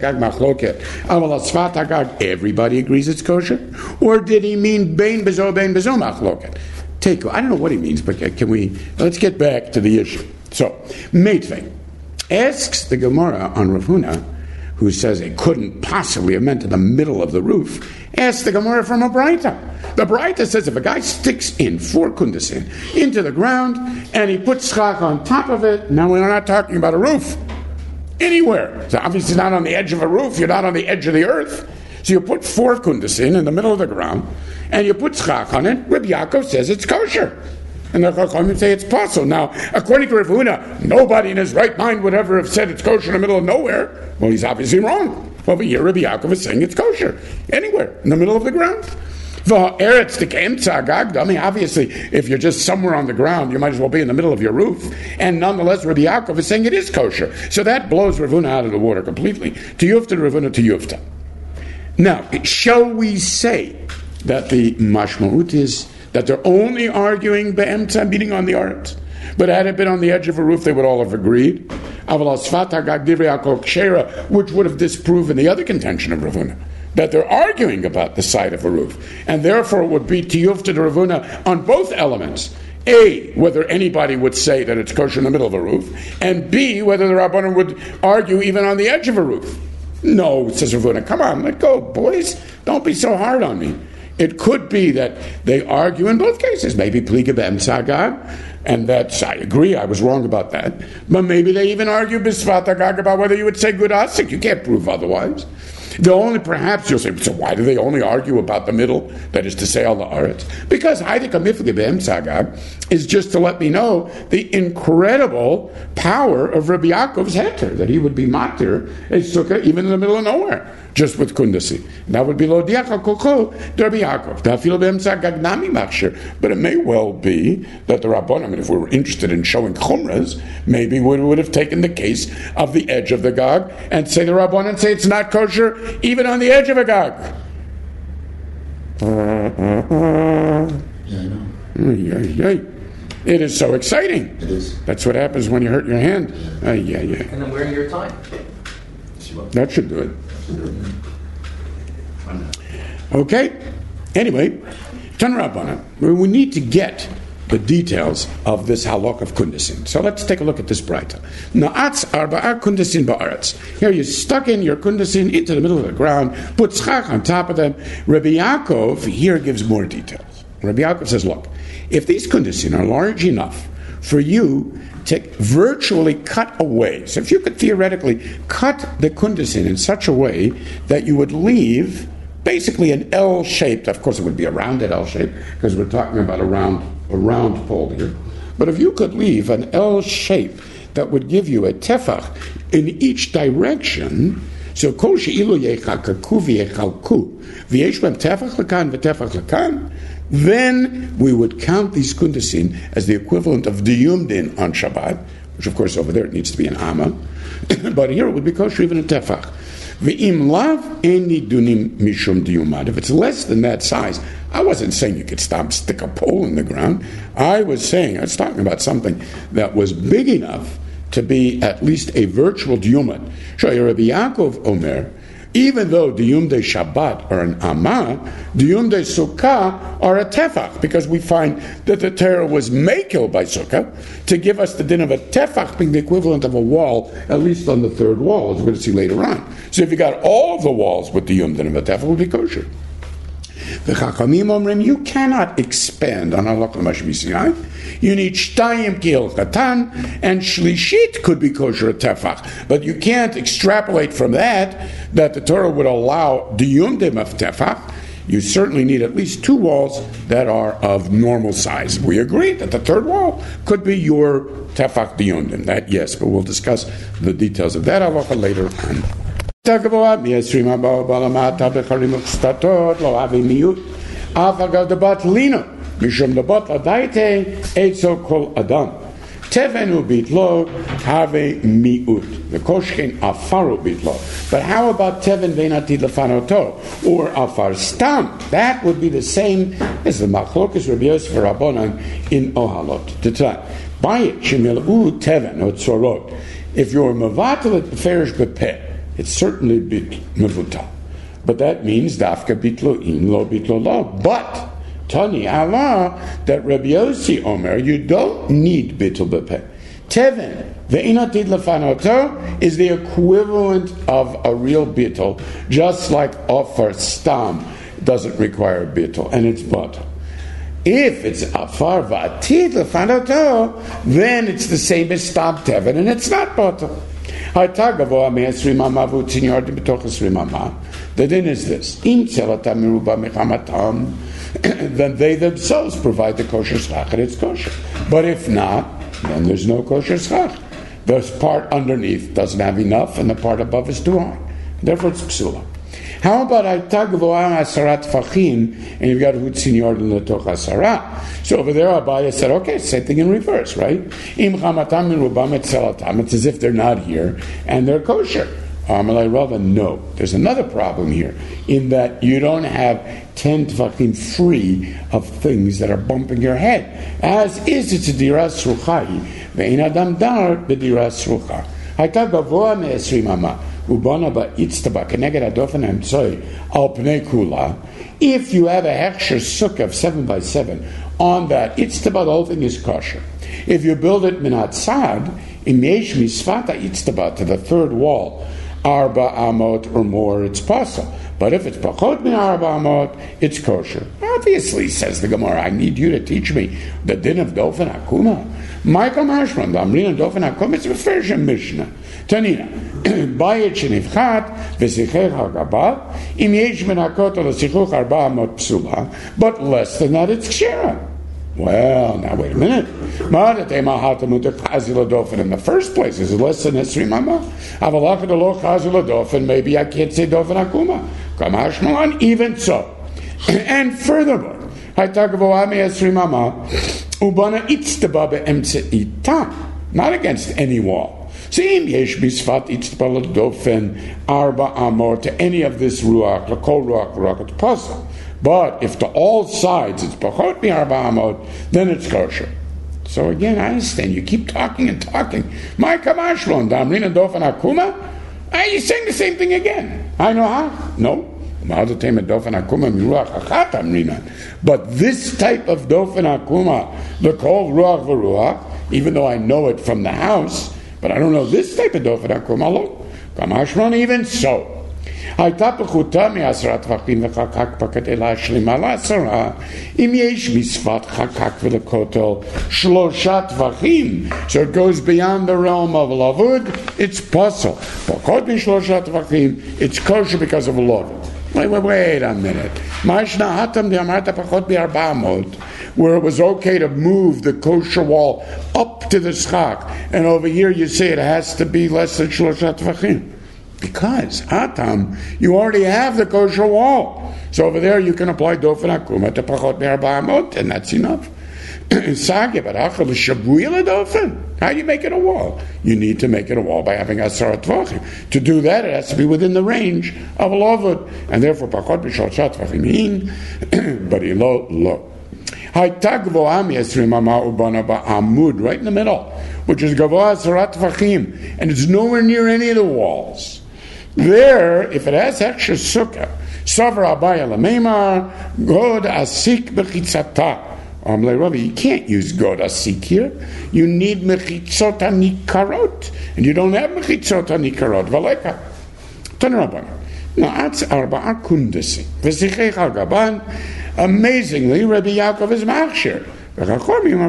everybody agrees it's kosher? Or did he mean bein bezo bein bezo machloket? Take, I don't know what he means, but can we, let's get back to the issue. So, Meitvei asks the Gemara on Rav Huna, who says it couldn't possibly have meant in the middle of the roof, asks the Gemara from a Braita. The Braita says if a guy sticks in four kundasin into the ground and he puts schach on top of it, now we're not talking about a roof. Anywhere. So obviously not on the edge of a roof, you're not on the edge of the earth. So you put four kundasin in the middle of the ground and you put schach on it, Rabbi Yaakov says it's kosher. And the Chachamim say it's possible. Now, according to Rav Huna, nobody in his right mind would ever have said it's kosher in the middle of nowhere. Well, he's obviously wrong. Over here, Rabbi Yaakov is saying it's kosher. Anywhere, in the middle of the ground. I mean, obviously, if you're just somewhere on the ground, you might as well be in the middle of your roof. And nonetheless, Rabbi Yaakov is saying it is kosher. So that blows Rav Huna out of the water completely. To Yufta, Rav Huna, to Yufta. Now, shall we say that the mashma'ut is that they're only arguing be'emtza, beating on the aretz? But had it been on the edge of a roof, they would all have agreed. Which would have disproven the other contention of Rav Huna, that they're arguing about the side of a roof. And therefore it would be tiyuf to the Rav Huna on both elements. A, whether anybody would say that it's kosher in the middle of a roof, and B, whether the Rabbanan would argue even on the edge of a roof. No, says Rav Huna, come on, let go, boys. Don't be so hard on me. It could be that they argue in both cases, maybe pliga be'emtza agag, and that's, I agree, I was wrong about that. But maybe they even argue b'svat agag about whether you would say good asik. You can't prove otherwise. The only, perhaps you'll say, so why do they only argue about the middle, that is to say, all the aretz? Because Haidika Mifli Be'emtza Agag is just to let me know the incredible power of Rabbi Yaakov's heter, that he would be matir a sukkah even in the middle of nowhere, just with kundasi. That would be lo diacha koko Rabbi Yaakov. Dafil Be'emtza Agag nami machshir. But it may well be that the Rabbanim, I mean, if we were interested in showing chumras, maybe we would have taken the case of the edge of the Gag and say the Rabbanim say it's not kosher even on the edge of a Gag. Yeah, I know. It is so exciting. It is. That's what happens when you hurt your hand. Uh, yeah, yeah. And then wearing your time. That should do it. Okay. Anyway, Tan Rabbana, we need to get the details of this halak of kundasin. So let's take a look at this braita. Na'atz arba'a kundasin ba'aretz. Here you stuck in your kundasin into the middle of the ground, put schach on top of them. Rabbi Yaakov here gives more details. Rabbi Yaakov says, look, if these kundasin are large enough for you to virtually cut away, so if you could theoretically cut the kundasin in such a way that you would leave basically an L-shaped, of course it would be a rounded L-shape, because we're talking about a round a round pole here. But if you could leave an L shape that would give you a tefach in each direction, so kol she'ilu yechakaku v'yechalku v'yesh b'em tefach l'kan v'tefach l'kan, then we would count these kundasin as the equivalent of diyumdin on Shabbat, which of course over there it needs to be an amma, but here it would be kosher even a tefach. V'im lav eni dunim mishum diyumad. If it's less than that size, I wasn't saying you could stop, stick a pole in the ground. I was saying, I was talking about something that was big enough to be at least a virtual diyumad. Shoy Rabbi Yaakov Omer, even though diyum de Shabbat are an amah, diyum de Sukkah are a tefach, because we find that the Torah was makel by Sukkah to give us the din of a tefach being the equivalent of a wall, at least on the third wall, as we're going to see later on. So if you got all of the walls with diyum din of a tefach, it would be kosher. The Chachamim Omrim, you cannot expand on halakha mashvisinai. You need shtayim kil katan, and shlishit could be kosher tefach, but you can't extrapolate from that that the Torah would allow diyumdim of tefach. You certainly need at least two walls that are of normal size. We agree that the third wall could be your tefach diyumdim. That yes, but we'll discuss the details of that halakha later on. Tagaboa miasrim abao balamata becharim ukstatot lo avi miut afagav debat lino mishum debat adaite etzo kol adam tevenu bitlo have miut the koshkin afaru bitlo. But how about teven veinatid lefanoto or afar stam? That would be the same as the machlokas Rabbi Yosef Rabbanan in Ohalot. To try by it shemilu teven or tzorot. If you're mevatel at beferish bepeh, it's certainly bit mevutal, but that means dafka bitlo in lo bitlo lo. But Tani Allah that Rabbi Yossi Omer, you don't need bitl bepeh. Teven ve'inatid lefanoto is the equivalent of a real bitl, just like offer stam doesn't require bitl, and it's batal. If it's afar va'atid lefanoto, then it's the same as stam teven, and it's not batal. The din is this: then they themselves provide the kosher schach, and it's kosher. But if not, then there's no kosher schach. The part underneath doesn't have enough, and the part above is too high. Therefore, it's psula. How about Aita Gavoa Asarat Fachim, and you've got Hutzin Yordan Letoch Asara? So over there, Abaya said, okay, same thing in reverse, right? Im Chamatam and Rubam et Salatam. It's as if they're not here, and they're kosher. Amalai Rava, no. There's another problem here, in that you don't have ten Tfachim free of things that are bumping your head. As is, it's a Diras Ruchai. Ve'in Adam Dar B'Diras Rucha. Aita Gavoa Me'esrim Ama. If you have a hechsher sukkah of seven by seven on that itztaba, the whole thing is kosher. If you build it minat sad, im yesh misfata itztaba, to the third wall, arba amot or more, it's possible. But if it's pachot min arba amot, it's kosher. Obviously, says the Gemara, I need you to teach me the din of dofen akuma. Michael Mashman, the Amrina dofen akuma, it's a version Mishnah. Tanina, bayit shenivchat v'sichech hagabat im yesh menakot l'sichuch arba amot psula, but less than that it's kshera. Well, now wait a minute. In the first place, is it less than esrim amma? Maybe I can't say dofen akuma. Kamashmalan, even so. And furthermore, not against any wall. Seim yesh bisfat itztaba dofen arba amor to any of this ruach, the kol ruach, ruach, it's possible. But if to all sides it's pachot mi arba amot, then it's kosher. So again, I understand. You keep talking and talking. My kamashron damrina dofen akuma. Are you saying the same thing again? I know how. No. But this type of dofen akuma, the kol ruach v'ruach, even though I know it from the house, but I don't know this type of dofen akuma. Lo kamashron, even so. הייתה פחותה מעשרת טפחים וחקק פקד אלא השלימה לעשרה אם יש משפת חקק ולכותל שלושה טפחים, so it goes beyond the realm of lavud, it's possible. פחות משלושה טפחים, it's kosher because of lavud. Wait, wait, wait a minute. Ma'ashna hatam de'amarta pachot be'arba amot, where it was okay to move the kosher wall up to the schak, and over here you say it has to be less than shlosha tvachim. Because, Atam, you already have the kosher wall. So over there you can apply dofen akuma to pachot be'arba amot, and that's enough. Sage, but achal shabuila dofen. How do you make it a wall? You need to make it a wall by having asarat tvachim. To do that, it has to be within the range of a lovud, and therefore pachot b'shalshat tvachim, but ilo lo. Hayta gvoa mi'esrim ama ubana ba'amud, right in the middle, which is gavoa asarat tvachim, and it's nowhere near any of the walls. There, if it has extra sukkah, savra abaya lamemar god asik bechitzata. Um, you can't use god asik here. You need mechitzot hanikarot, and you don't have mechitzot hanikarot. Valeka. Tanraban. Now, atz arba'a kundasi. V'sichech al-gaban. Amazingly, Rabbi Yaakov is machshir. How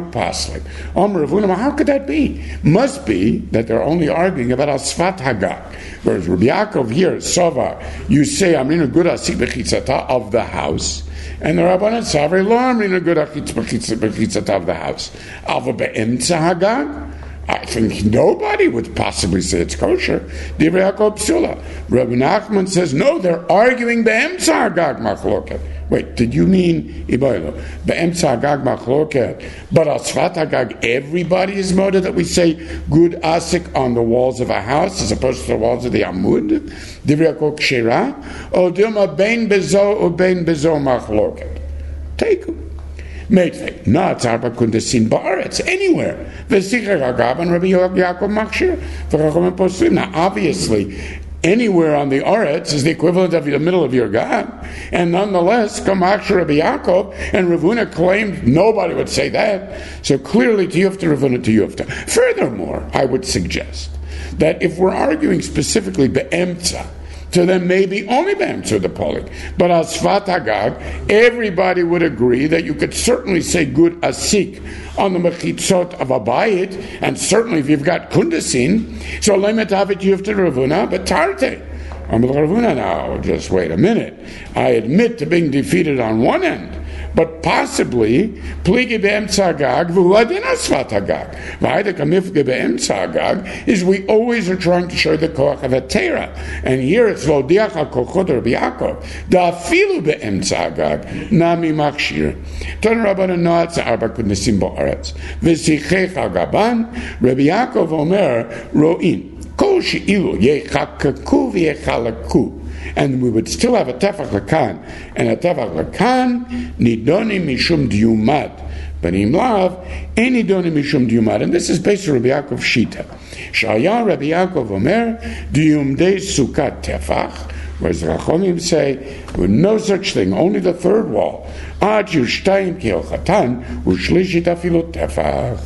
could that be? Must be that they're only arguing about Asfat Hagag. Whereas Rabbi Yaakov here, Sova, you say, I'm in a good asik bechitzata of the house. And the Rabbanan Savri, lo, I'm in a good asik bechitzata of the house. Alva be'emtza Hagag? I think nobody would possibly say it's kosher. Divrei Yaakov Psula. Rabbi Nachman says, no, they're arguing be'emtza Hagag machloket. Wait, did you mean Iboilo? Be'emtza Hagag machloket. But Asfat Hagag, everybody is moda that we say good asik on the walls of a house as opposed to the walls of the Amud? Divrei Yaakov Kshira? O dilma bein bezo o bein bezo machloket. Take them. Meitve, not Zarba Kundesin Ba'aretz, anywhere. V'sicher Hagab and Rabbi Yaakov Machshir. V'chachom Poslim. Now, obviously, anywhere on the Aretz is the equivalent of the middle of your God. And nonetheless, Kamachshir Rabbi Yaakov and Ravuna claimed nobody would say that. So clearly, Tiyufta Ravuna Tiyufta. Furthermore, I would suggest that if we're arguing specifically Be'emtza, so then maybe only Be'emtza the Polik. But Asfat Hagag, everybody would agree that you could certainly say good asik on the mechitzot of a bayit, and certainly if you've got kundasin, so lemet avit you have to Ravuna, but tarte. I'm with Ravuna now, just wait a minute. I admit to being defeated on one end, but possibly pligi be'emtza Hagag v'huadin asfat Hagag. V'ayda kamifge be'emtza Hagag is we always are trying to show the koach of a Torah, and here it's v'odiach ha'kochot Rabbi Yaakov da'afilu be'emtza Hagag nami machshir. Ton Rabbanan noatz arba kunnesim bo'aretz v'sichech ha'gaban Rabbi Yaakov omer ro'in kol she'ilu yechakaku v'yechalaku. And we would still have a tefach lakan, and a tefach lakan nidoni mishum diumad, but in lav any nidoni mishum diumad, and this is based on Rabbi Yaakov Shita. Shaya Rabbi Yaakov Omer diumdei sukkah tefach, whereas the Chachomim say with no such thing, only the third wall. Ad yushtayim ki el chatan ushlishit afilu tefach.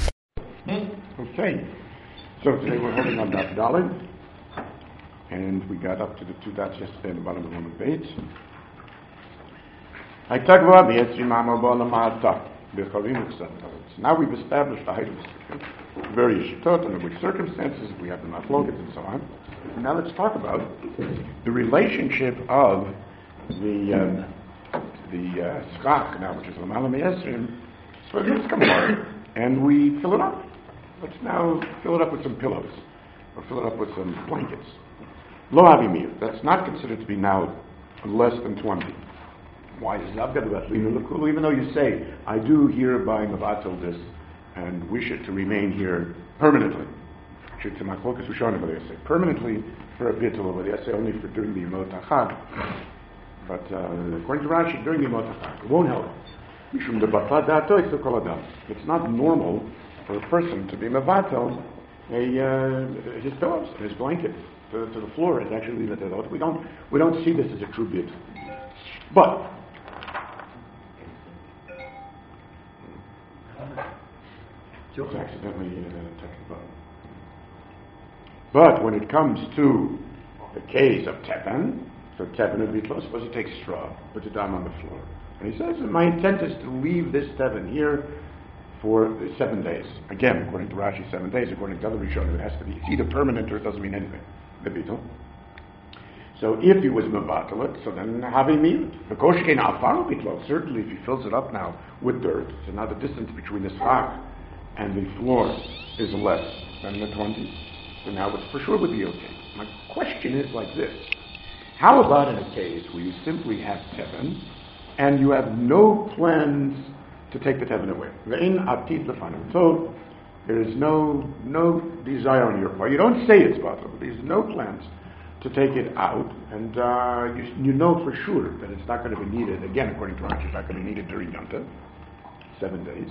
Okay, so today we're holding on Daf Daled. And we got up to the two dots yesterday in the bottom of the Beit. Now we've established the height of the sukkah, various shittot, under which circumstances we have the machloket and so on. And now let's talk about the relationship of the um, the uh, schach, now which is l'malam me'esrim. So let's come along and we fill it up. Let's now fill it up with some pillows, or fill it up with some blankets. Lo avimir, that's not considered to be now less than twenty. Why is that? Even though you say, I do hereby mavatel this and wish it to remain here permanently. I say permanently for a bit over there. I say only for during the Yemot HaChag. But uh, according to Rashi, during the Yemot HaChag, it won't help. It's not normal for a person to be mavatel a, uh, his pillows, his blankets. To, to the floor and actually leave it there. We don't we don't see this as a true bit. But just accidentally uh, touched the button. But when it comes to the case of tepan, so tepan would be close. Suppose he takes straw, puts it down on the floor, and he says, "My intent is to leave this tepan here for seven days." Again, according to Rashi, seven days. According to other Rishonim, it has to be. It's either permanent or it doesn't mean anything. The beetle. So if he was mevatalit, so then have him mute. The koshkein afar will be close. Certainly, if he fills it up now with dirt, so now the distance between the schach and the floor is less than the twenty. So now it's for sure would be okay. My question is like this: how about in a case where you simply have tevan and you have no plans to take the Tevin away. Ve'in atid lefanato. There is no no desire on your part. You don't say it's possible. There's no plans to take it out, and uh, you, you know for sure that it's not going to be needed. Again, according to Rashi, it's not going to be needed during Yom Tov, seven days.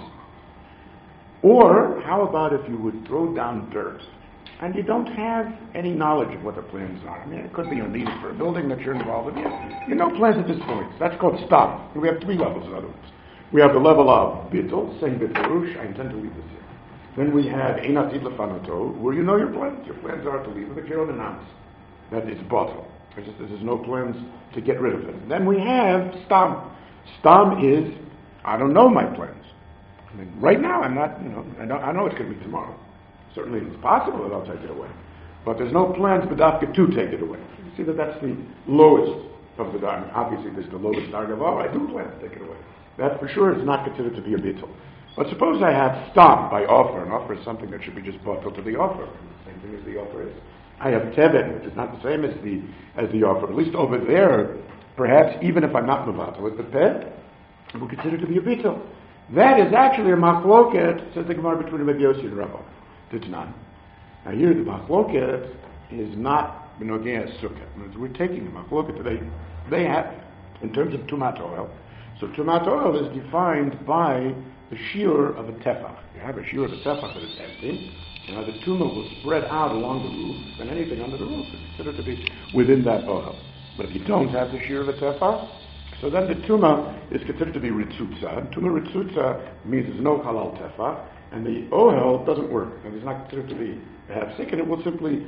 Or how about if you would throw down dirt, and you don't have any knowledge of what the plans are? I mean, it could be you'll need it for a building that you're involved in. You know plans at this point. That's called stop. We have three levels, in other words. We have the level of bittul, saying bittul, I intend to leave this here. Then we have einatid lefanato, where you know your plans. Your plans are to leave it, but you don't announce that it's bottle. There's, just, there's no plans to get rid of it. Then we have stam. Stam is, I don't know my plans. I mean, right now I'm not, you know, I know, I know it's going to be tomorrow. Certainly it's possible that I'll take it away. But there's no plans B'dafka to take it away. You see that that's the lowest of the darga. Obviously there's the lowest darga of all. I do plan to take it away. That for sure is not considered to be a bittul. But suppose I have stam by offer. An offer is something that should be just bottled to the offer. Same thing as the offer is. I have tevin, which is not the same as the as the offer. At least over there, perhaps even if I'm not mevatel with the pet, it will consider to be a bittul. That is actually a machloket, says the Gemara, between Rabbi Yossi and Rabbi. It's not. Now here the machloket is not benogea sukkah. We're taking the machloket today. They have, in terms of tumat oil. So tumat oil is defined by the shear of a tefach. You have a shear of a tefach that is empty. Now the tumah will spread out along the roof, and anything under the roof is considered to be within that oil. But if you don't have the shear of a tefach, so then the tumah is considered to be ritzutza. Tumah ritzutza means there's no halal tefach, and the oil doesn't work, and it's not considered to be half sick, and it will simply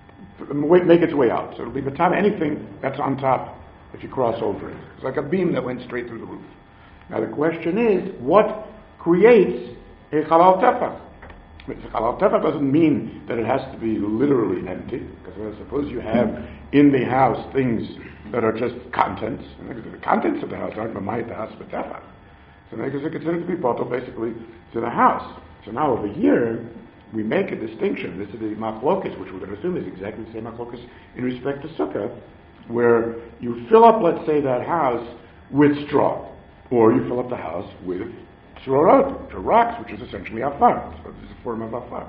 make its way out. So it'll be the time anything that's on top if you cross over it. It's like a beam that went straight through the roof. Now the question is, what creates a halal tefach? Halal tefach doesn't mean that it has to be literally empty, because well, suppose you have in the house things that are just contents, and the contents of the house aren't mamayit the house but tefach. So they are considered to be bottled basically to the house. So now over here, we make a distinction. This is the machlokas, which we're going to assume is exactly the same machlokas in respect to sukkah, where you fill up, let's say, that house with straw, or you fill up the house with shorot, which are rocks, which is essentially afar. So this is a form of afar.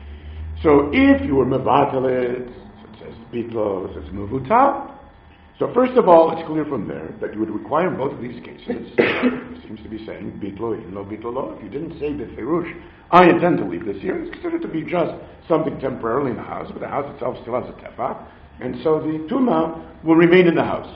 So if you were mevatelet, so it says bitlo, it says mevutal. So first of all, it's clear from there that you would require in both of these cases, it seems to be saying bitlo in lo bitlo lo. If you didn't say beferush, I intend to leave this here, it's considered to be just something temporarily in the house, but the house itself still has a tefach, and so the tumah will remain in the house.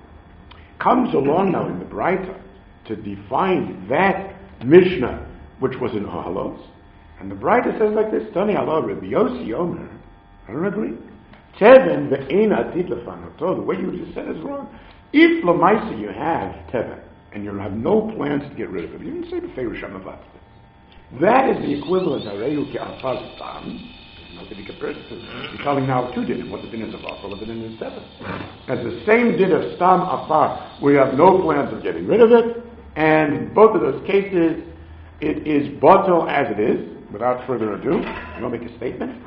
Comes along now in the Braita to define that Mishnah, which was in Ahalos, and the Braita says like this: Tani Allah Rabbi Yossi Omer. I don't agree. Teven ve'ein atid lefanato. The way you just said is wrong. If lamaisa you have teven and you have no plans to get rid of it, you didn't say befeirush hamavat. That is the equivalent of reyu ke'afaz tam. Not to be compared to. You're telling now two din. What the din is of afar, what the din is teven. As the same din of stam afar, we have no plans of getting rid of it. And in both of those cases, it is bottle as it is, without further ado. You don't make a statement.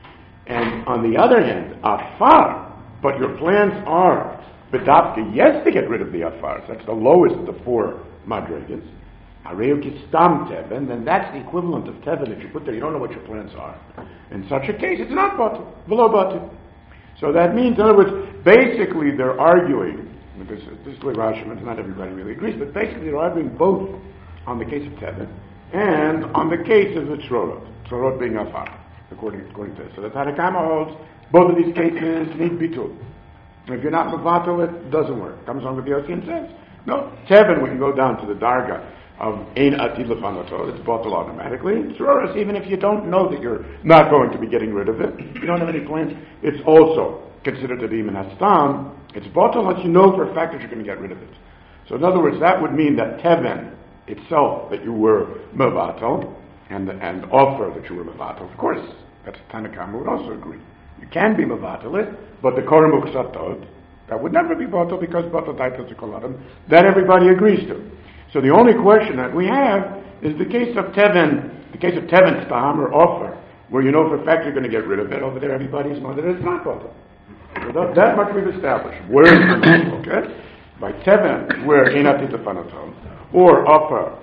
And on the other hand, afar, but your plans are bedavka, yes, to get rid of the afar. So that's the lowest of the four madrigas. Areyukistam teven, then that's the equivalent of teven that you put there. You don't know what your plans are. In such a case, it's not bottle, below bottle. So that means, in other words, basically they're arguing. Because this is the way Rashi means, not everybody really agrees, but basically they're arguing both on the case of Tevin and on the case of the Tzorot, Tzorot being Afar, according, according to this. So the Tanakama holds both of these cases need bitul. If you're not Mavato, it doesn't work. Comes on with the Yossi and says, no, Tevin, when you go down to the Darga of Ein Atid Lefanato, it's bottled automatically. Tzorot, even if you don't know that you're not going to be getting rid of it, you don't have any plans, it's also considered to be Menastam. It's bottle unless you know for a fact that you're going to get rid of it. So in other words, that would mean that Teven itself, that you were Mevatel, and and offer that you were Mevatel. Of course, that's Tanakama would also agree. You can be Mevatel, but the Korah Muksatot, that would never be bottle because bottle Daitel Zikoladim, that everybody agrees to. So the only question that we have is the case of Teven, the case of Teven Stam or offer, where you know for a fact you're going to get rid of it. Over there, everybody's known that it's not bottle. So that, that much we've established. Where is the okay? By Teven, where Einatit Lefanato, or offer,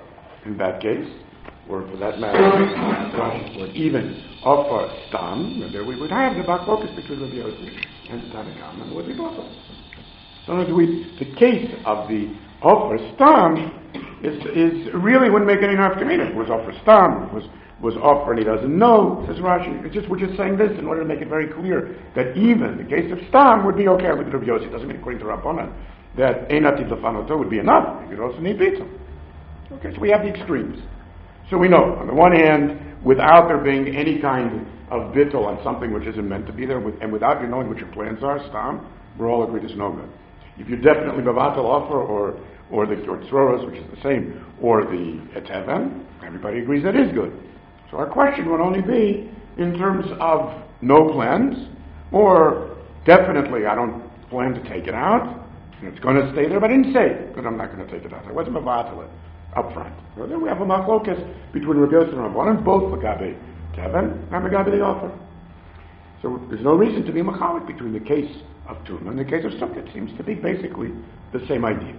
in that case, or for that matter, Rashi, or even offer stam, and there we would have the machlokas between Rabbi Yossi and the Tanakh and what we bought. So in other words, we, the case of the offer stam is, is really wouldn't make any nafkamina. It was offer stam, it was was offer and he doesn't know, says Rashi. It's just, we're just saying this in order to make it very clear that even the case of stam would be okay. Look at Rabbi Yossi. It doesn't mean according to Rabbanan that einati lefanoto would be enough. You could also need pizza. Okay, so we have the extremes. So we know, on the one hand, without there being any kind of bittul on something which isn't meant to be there, with, and without you knowing what your plans are, stam, we're all agreed it's no good. If you're definitely bavatal offer, or or the or tzroros, which is the same, or the eteven, everybody agrees that is good. So our question would only be in terms of no plans, or definitely I don't plan to take it out, and it's going to stay there, but I didn't say that I'm not going to take it out. I wasn't bavatal it up front. So then we have a machlokas between Rabbi Yossi and Rabbanan, both Lagabe Teven and Lagabe the offer. So there's no reason to be machalik between the case of Tuma and the case of Sukkah. It seems to be basically the same idea.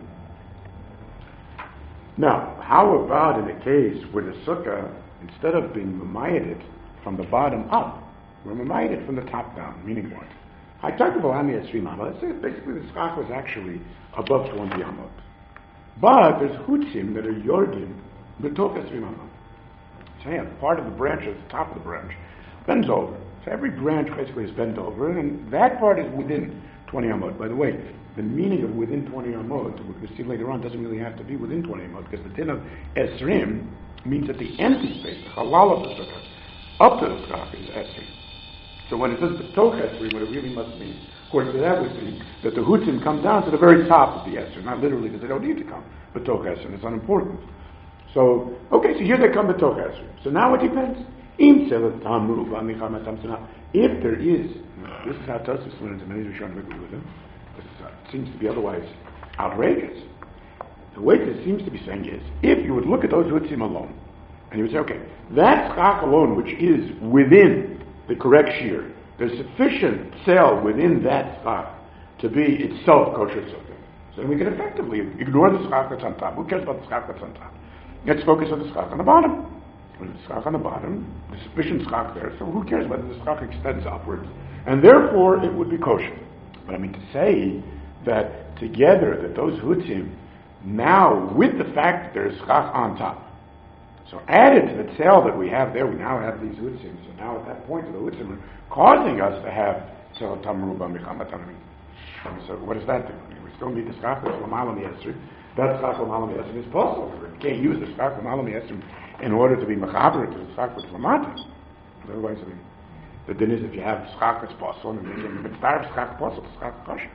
Now, how about in a case where the Sukkah, instead of being mamayaded from the bottom up, we're mamayaded from the top down, meaning what? I talked about Ami Esri Mama. Let's say basically the schach was actually above twenty amot. But there's hutzim that are yordim b'toch Esri Mama. So yeah, part of the branch at the top of the branch bends over. So every branch basically is bent over, and that part is within twenty amot. By the way, the meaning of within twenty amot, we'll see later on, doesn't really have to be within twenty amot, because the din of esrim means that the empty space, the halal of the sukkah, up to the schach is esrim. So when it says b'toch esrim, what it really must mean, according to that, would be that the hutzim come down to the very top of the esrim, not literally because they don't need to come b'toch esrim. It's unimportant. So, okay, so here they come b'toch esrim. So now it depends. If there is, this is how Tosfos learns in many Rishonim Begulim, this uh, seems to be otherwise outrageous. The way this seems to be saying is, if you would look at those hutzim alone, and you would say, okay, that schach alone, which is within the correct shear, there's sufficient cell within that schach to be itself kosher sukkah. So then we can effectively ignore the schach that's on top. Who cares about the schach that's on top? Let's focus on the schach on the bottom. With the schach on the bottom, the sufficient schach there, so who cares whether the schach extends upwards? And therefore, it would be kosher. But I mean to say that together, that those hutzim, now with the fact that there's schach on top, so added to the tzel that we have there, we now have these hutzim. So now at that point, the hutzim are causing us to have tzel tamruba mechamat anami. So what does that do? I mean, we still need the schach that's l'malam yesrim. That schach l'malam yesrim is possible. We can't use the schach l'malam yesrim in order to be mechaber to the schach with lamata. Otherwise, I mean, the din is if you have schach that's possible, and then you mitzvah schach possible, schach kosher.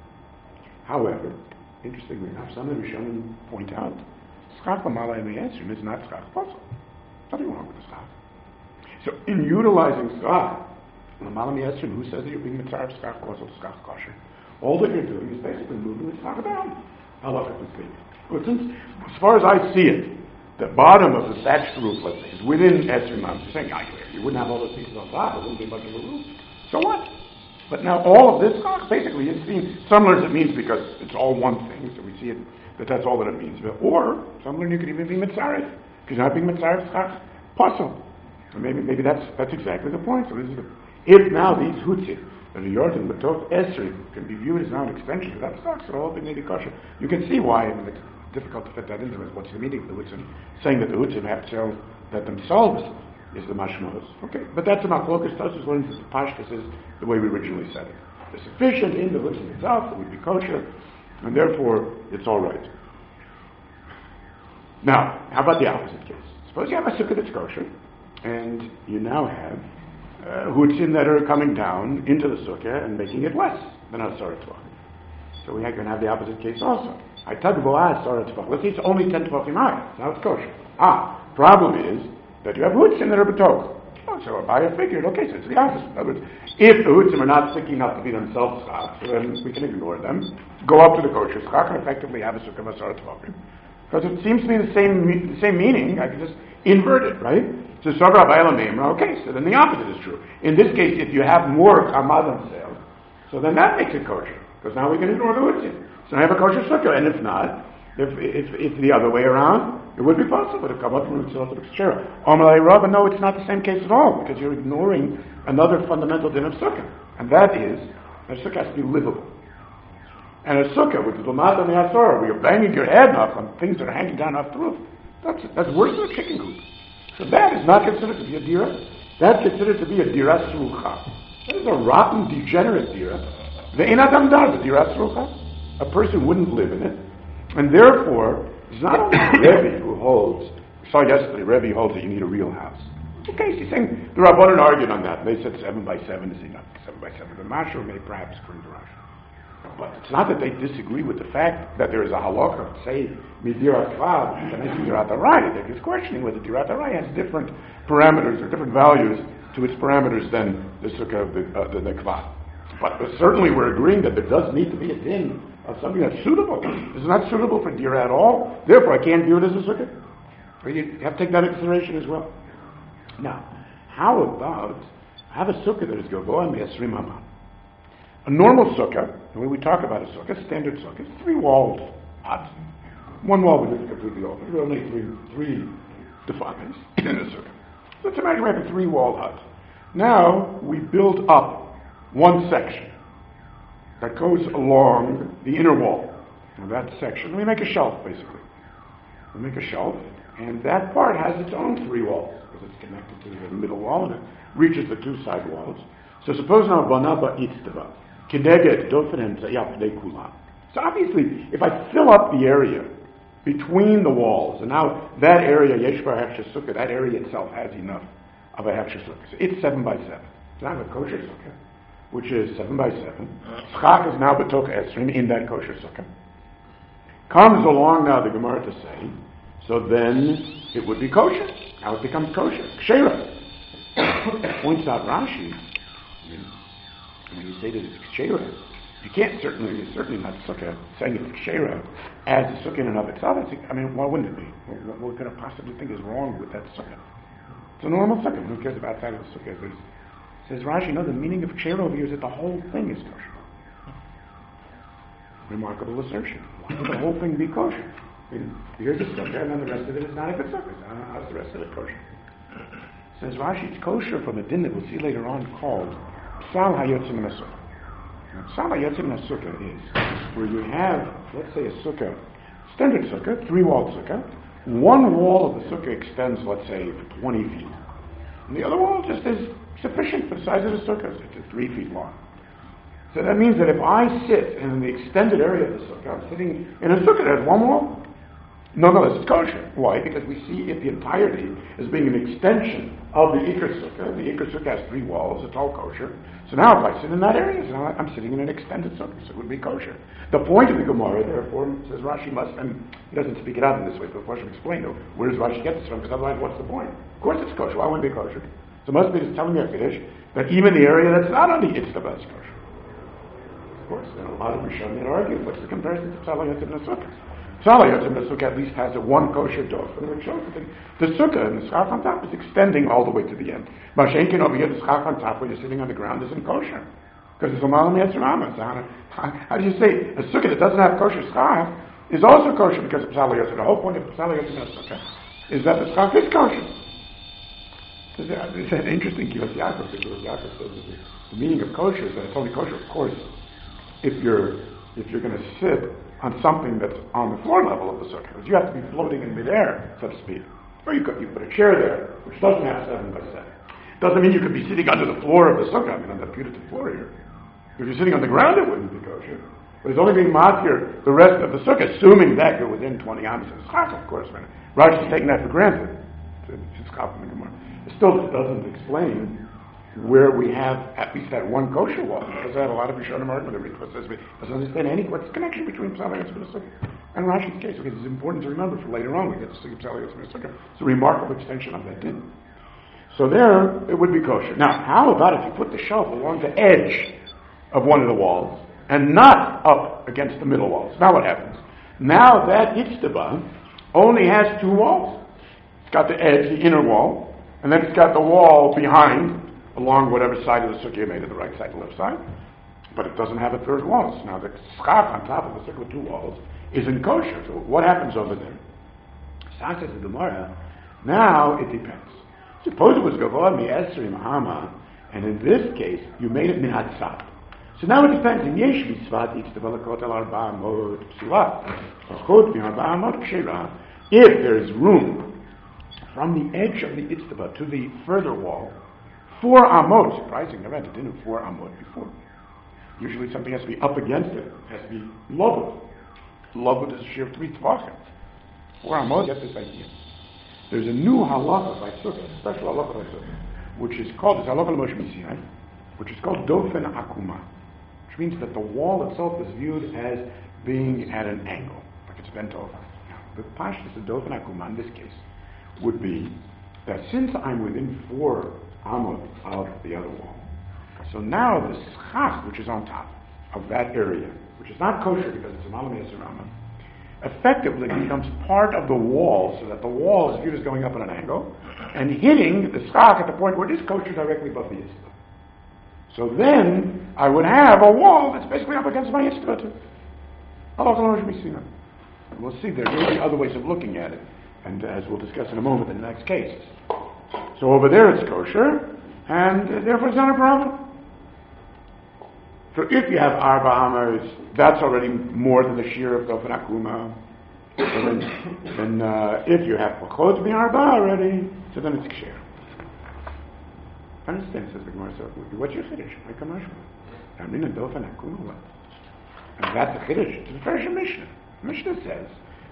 However, interestingly enough, some of the Rishonim point out schach l'mala yesrim is not schach possible. Nothing wrong with the schach. So, in utilizing schach l'mala yesrim, who says that you're being mitzvah schach possible, schach kosher? All that you're doing is basically moving the schach down. Halachically speaking. But since, as far as I see it, the bottom of the thatched roof, let's say, is within esrim amot. You're saying, ah, you wouldn't have all those pieces on top, it wouldn't be much of a roof. So what? But now all of this, basically, it seems, some learns it means because it's all one thing, so we see it, that that's all that it means. But, or, some learn you could even be mitzaref, because you're not being mitzaref schach possible. So maybe, maybe that's, that's exactly the point. So this is the, if now these hutzim, that are yordim b'toch esrim, can be viewed as now an extension of that schach, so all being made kosher. You can see why, I mean, it's difficult to fit that into it. What's the meaning of the hutzim? Saying that the hutzim have to tell that themselves is the mashmos. Okay, but that's a machlokas. Tosfos learns that the pashtus is the way we originally said it. The sufficient in the hutzim itself that would be kosher, and therefore it's all right. Now, how about the opposite case? Suppose you have a sukkah that's kosher, and you now have uh, hutzim that are coming down into the sukkah and making it less than a sorah tvach. So we are going to have the opposite case also. I tell you, ah, sorry, let's say it's only ten tvachim high. Now it's kosher. Ah, problem is that you have hutzim that are b'toch. Oh, so I figured, okay, so it's the opposite. In other words, if the hutzim are not thick enough to be themselves schach, so then we can ignore them, go up to the kosher schach and effectively have a sukkah of sorah tvachim. Because it seems to be the same the same meaning. I can just invert it, right? So Sabra Ba'elam Memra, okay, so then the opposite is true. In this case, if you have more Hamadan sales, so then that makes it kosher. Because now we can ignore the hutzim. So I have a kosher sukkah, and if not, if, if if the other way around, it would be possible to come up from Mitzvah Kshera. Amalei Rabba, no, it's not the same case at all, because you're ignoring another fundamental din of sukkah, and that is that a sukkah has to be livable. And a sukkah, which is Lamata Me'asora, where you're banging your head off on things that are hanging down off the roof, that's, that's worse than a chicken coop. So that is not considered to be a dira. That's considered to be a dira srucha. That is a rotten, degenerate dira. Ve'en adam dar, the dira srucha. A person wouldn't live in it. And therefore, it's not only Rebbe who holds, we saw yesterday, Rebbe holds that you need a real house. Okay, he's saying, the Rabbanan argued on that. They said seven by seven is enough. Seven by seven. The Mashur may perhaps bring the Rashi. But it's not that they disagree with the fact that there is a halakha, say, midirat kvav, and midirat arai. They're just questioning whether dirat arai has different parameters or different values to its parameters than the sukkah of the, uh, the, the kvav. But uh, certainly we're agreeing that there does need to be a din of something that's suitable. It's not suitable for dira at all. Therefore, I can't view it as a sukkah. But you have to take that into consideration as well. Now, how about have a sukkah that is goboa me'esrim aman? A normal sukkah, the way we talk about a sukkah, standard sukkah, is three-walled hut. One wall is completely open. There are only three, three defilements in a sukkah. Let's imagine we have a three-walled hut. Now we build up one section that goes along the inner wall. Now that section, we make a shelf, basically. We make a shelf, and that part has its own three walls, because it's connected to the middle wall, and it reaches the two side walls. So suppose now banaba itztava. So obviously, if I fill up the area between the walls, and now that area, Yeshba Hechsher Sukkah, that area itself has enough of a Hechsher Sukkah. So it's seven by seven. So I have a kosher Sukkah, which is seven by seven. Schach is now B'tok Esrim in that kosher Sukkah. Comes along now the Gemara to say, so then it would be kosher. Now it becomes kosher. Kshera. Points out Rashi. When you say that it's kshera, you can't certainly, you're certainly not sukkah, saying it's kshera as a sukkah in and of itself. I mean, why wouldn't it be? What, what could I possibly think is wrong with that sukkah? It's a normal sukkah. Who cares about outside of the sukkah? There's, says Rashi, no, the meaning of kshera over here is that the whole thing is kosher. Remarkable assertion. Why would the whole thing be kosher? I mean, here's the sukkah, and then the rest of it is not a good sukkah. So how's the rest of it kosher? Says Rashi, it's kosher from a din that we'll see later on called Psal hayotzim min sukkah. Psal hayotzim min sukkah is where you have, let's say, a sukkah, standard sukkah, three-walled sukkah. One wall of the sukkah extends, let's say, for twenty feet, and the other wall just is sufficient for the size of the sukkah. It's three feet long. So that means that if I sit in the extended area of the sukkah, I'm sitting in a sukkah that has one wall. Nonetheless, it's kosher. Why? Because we see it the entirety as being an extension of the Ikar Sukkah. The Ikar Sukkah has three walls. It's all kosher. So now if I sit in that area, so now I'm sitting in an extended sukkah, so it would be kosher. The point of the Gemara, therefore, says Rashi must, and he doesn't speak it out in this way, but Rashi explain, though, where does Rashi get this from? Because otherwise, what's the point? Of course it's kosher. Why wouldn't it be kosher? So it must be just telling me a Kiddush that even the area that's not on the Itztava is kosher. Of course, there are a lot of Rishonim that argue, what's the comparison to Psal hayotzim min sukkah? Psal hayotzim min sukkah at least has a one kosher dough. It shows that the sukkah and the schach on top is extending all the way to the end. Mashenkin over here, the schach on top where you're sitting on the ground isn't kosher. Because it's a malam yetzirama. How do you say a sukkah that doesn't have kosher schach is also kosher because of Psal hayotzim? The whole point of Psal hayotzim min sukkah is that the schach is kosher. It's an interesting Kibbutz Yaakov. Kibbutz Yaakov says that the, the meaning of kosher is that it's only kosher, of course, if you're if you're going to sit on something that's on the floor level of the sukkah. Because you have to be floating in midair, so to speak. Or you could you put a chair there, which doesn't have seven by seven. Doesn't mean you could be sitting under the floor of the sukkah. I mean, on that putative floor here. If you're sitting on the ground, it wouldn't be kosher. But it's only being matir the rest of the sukkah, assuming that you're within twenty amas of the schach, of course. Rashi's taking that for granted. It's schach in the Gemara. It still doesn't explain where we have at least that one kosher wall, because I had a lot of Rishonim argument that Rikva says, doesn't understand any, what's the connection between Psal hayotzim min sukkah and Rashi's case, because it's important to remember for later on we get to see Psal hayotzim min sukkah. It's a remarkable extension of that din. So there, it would be kosher. Now, how about if you put the shelf along the edge of one of the walls, and not up against the middle walls? Now what happens? Now that Itztava only has two walls. It's got the edge, the inner wall, and then it's got the wall behind, along whatever side of the sukkah you made it, the right side, the left side. But it doesn't have a third wall. So now the schach on top of the sukkah with two walls isn't kosher. So what happens over there? Says the Gemara, now it depends. Suppose it was Gavod mi Esrim Ama, and in this case, you made it Minat Tzad. So now it depends. In Yesh Mitzvat, it's the Velakot al Arba Amot Psula. Chod mi Arba Amot Kshira. If there is room from the edge of the Itztaba to the further wall, four Amot, surprising, never had to do four Amot before. Usually something has to be up against it. It has to be Lovud. Lovud is a shear of three Tvachim. Four Amot, get this idea. There's a new halacha by Sukkah, a special halacha by Sukkah, which is called, it's halacha l'Moshe Misiai, which is called Dofen Akuma, which means that the wall itself is viewed as being at an angle, like it's bent over. Now, the pashtus of Dofen Akuma in this case would be that since I'm within four amot of the other wall, so now the schach, which is on top of that area, which is not kosher because it's a malam yasir amot, effectively becomes part of the wall, so that the wall is viewed as going up at an angle, and hitting the schach at the point where it is kosher directly above the Yitzhak. So then, I would have a wall that's basically up against my Yitzhak too. We'll see, there may be other ways of looking at it, and as we'll discuss in a moment in the next case. So over there it's kosher, and uh, therefore it's not a problem. So if you have arba amas, that's already more than the shear of Dofen Akuma. So then, then uh, if you have pachot mi arba already, so then it's ksher. Understand, says the Gemara. So what's your chiddush? Like a mashma. I mean, a Dofen Akuma. What? And that's a chiddush. It's a fresh Mishnah. Mishnah says,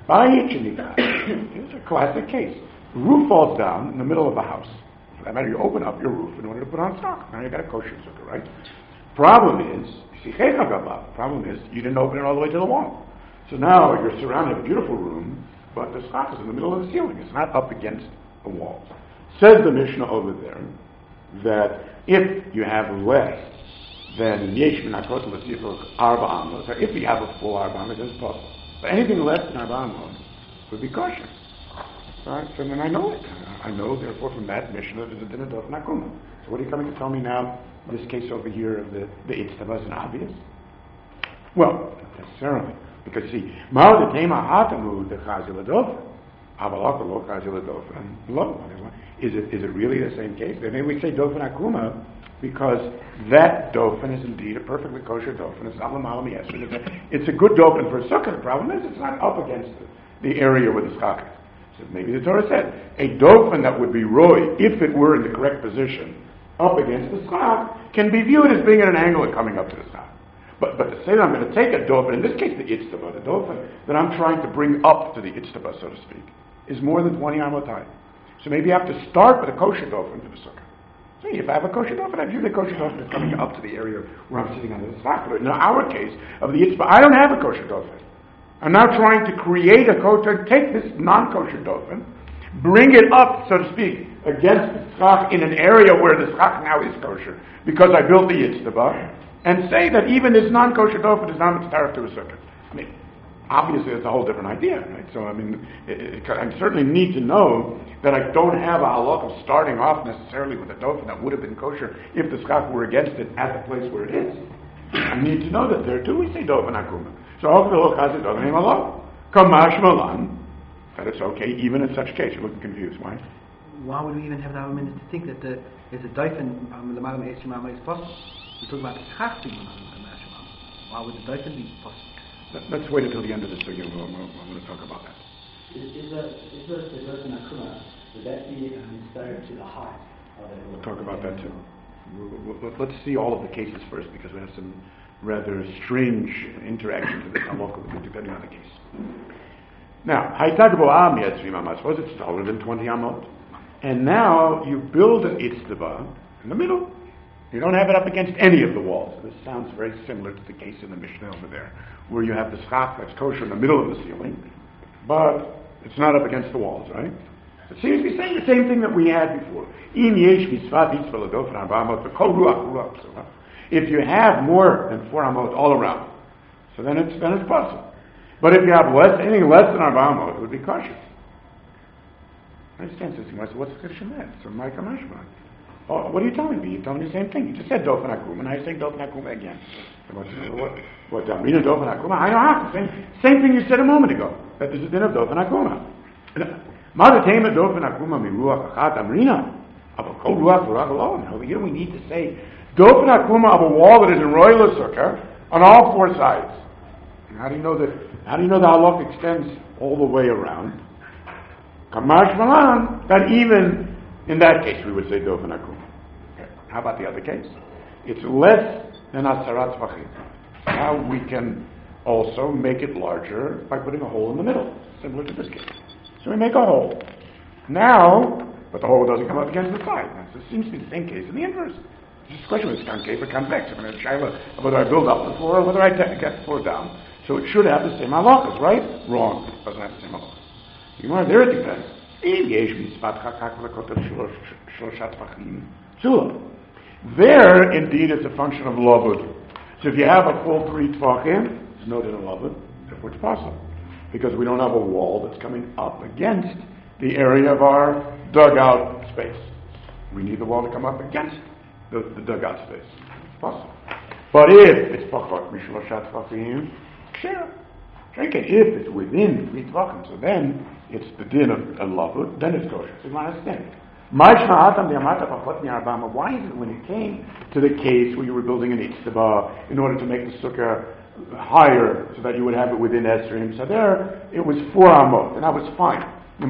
it's a classic case. The roof falls down in the middle of a house. For that matter, you open up your roof in order to put on stock. Now you got a kosher sukkah, right? Problem is, problem is, you didn't open it all the way to the wall. So now you're surrounded with a beautiful room, but the stock is in the middle of the ceiling. It's not up against the walls. Says the Mishnah over there that if you have less than yesh min hakot l'sifuk arba amos, or if you have a full arba amos, it's possible. But anything less than arba amos would be kosher. Right? So then I know it. I know, therefore, from that Mishnah, there's a din of Dofen Akuma. So what are you coming to tell me now? This case over here of the the Itztaba isn't obvious? Well, not necessarily. Because see, Ma'od Tema Hatamu the Chazil Adofen. Abalaka lo Chazil Adofen. Lo. Is it is it really the same case? Then maybe we say Dofen Akuma because that Dofen is indeed a perfectly kosher Dofen. It's Alam Alam Yesrin. It's a good Dofen for a sukkah. The problem is it's not up against the, the area where the schach is. So maybe the Torah said a Dofen that would be roy if it were in the correct position up against the schach can be viewed as being at an angle and coming up to the schach. But but to say that I'm going to take a dofen, in this case the Itztaba, the dofen that I'm trying to bring up to the Itztaba, so to speak, is more than twenty amot high. So maybe I have to start with a kosher dofen for the sukkah. So if I have a kosher dofen, I view the kosher dofen as coming up to the area where I'm sitting under the schach. But in our case of the Itztaba, I don't have a kosher dofen. I'm now trying to create a kosher, take this non-kosher dofen, bring it up, so to speak, against the schach in an area where the schach now is kosher, because I built the Yitztaba, and say that even this non-kosher dofen is not mitzvah to a sukkah. I mean, obviously it's a whole different idea, right? So, I mean, it, it, I certainly need to know that I don't have a halach of starting off necessarily with a dofen that would have been kosher if the schach were against it at the place where it is. I need to know that there too we say dofen akuma. So, hopefully, dofen halach. Kamash malan. That it's okay, even in such case. You're looking confused. Why? Why would we even have that minute to think that the is a dofen um, the malam eitzim is possible? We're talking about the schach being malam. Why would the dofen be possible? Let, let's wait until the end of the sugya. We'll, we'll, I'm going to talk about that. Is, is that is that the dofen akuma? Would that be inspired to the height of the? We'll talk about that too. We'll, we'll, let's see all of the cases first, because we have some rather strange interactions in the halacha depending on the case. Now, suppose it's taller than twenty amot, and now you build an itztaba in the middle. You don't have it up against any of the walls. This sounds very similar to the case in the Mishnah over there, where you have the schach that's kosher in the middle of the ceiling, but it's not up against the walls, right? It seems to be saying the same thing that we had before. If you have more than four amot all around, so then it's then it's possible. But if you have less, anything less than arba amot, it would be kosher. I understand this. So what's the kiddush in that? So Micah Mashma. Oh, what are you telling me? You're telling me the same thing. You just said dofen akuma, and I say dofen akuma again. What? What? Damina dofen akuma? I know how. Same, same thing you said a moment ago. That there's a din of dofen akuma. Madatema dofen akuma miruach achat amrina. Abba kol ruach v'rach alone. Over here we need to say dofen akuma of a wall that is in royal sukkah on all four sides. And how do you know that? How do you know the halach extends all the way around? Kamash malan. That even in that case we would say dofen akuma. Okay. How about the other case? It's less than asarat tvachim. Now we can also make it larger by putting a hole in the middle, similar to this case. So we make a hole. Now, but the hole doesn't come up against the side. Now, so it seems to be the same case in the inverse. It's just a question of it's concave or convex. I'm going to try whether I build up the floor or whether I get the floor down. So it should have the same halachas, right? Wrong. It doesn't have the same halachas. You know, there it depends. There, indeed, it's a function of lavud. So if you have a full three tvachim, there's no din of lavud, therefore it's possible. Because we don't have a wall that's coming up against the area of our dugout space. We need the wall to come up against the, the dugout space. It's possible. But if it's pachot mishloshat tvachim, sure. If it's within three tvachim, so then it's the din of a lavud, then it's kosher. So you understand. Why is it when it came to the case where you were building an itztaba in order to make the sukkah higher so that you would have it within esrim, so there it was four amot, and that was fine.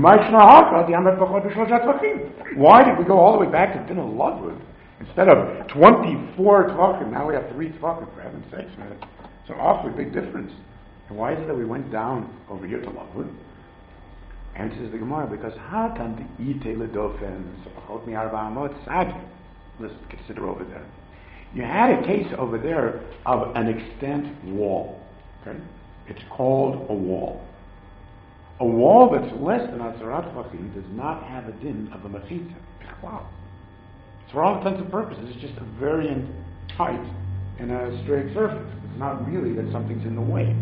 Why did we go all the way back to din of lavud? Instead of twenty-four tvachim, now we have three tvachim, for heaven's sakes, man. It's an awfully big difference. And why is it that we went down over here to lavud? Answers the Gemara, because how can the ite ledofen sepachot mi arba amot sadi? Let's consider over there. You had a case over there of an extant wall. Okay, it's called a wall. A wall that's less than atzarat tvachim does not have a din of a mechitza. Wow. So for all intents and purposes, it's just a variant height in a straight surface. It's not really that something's in the way.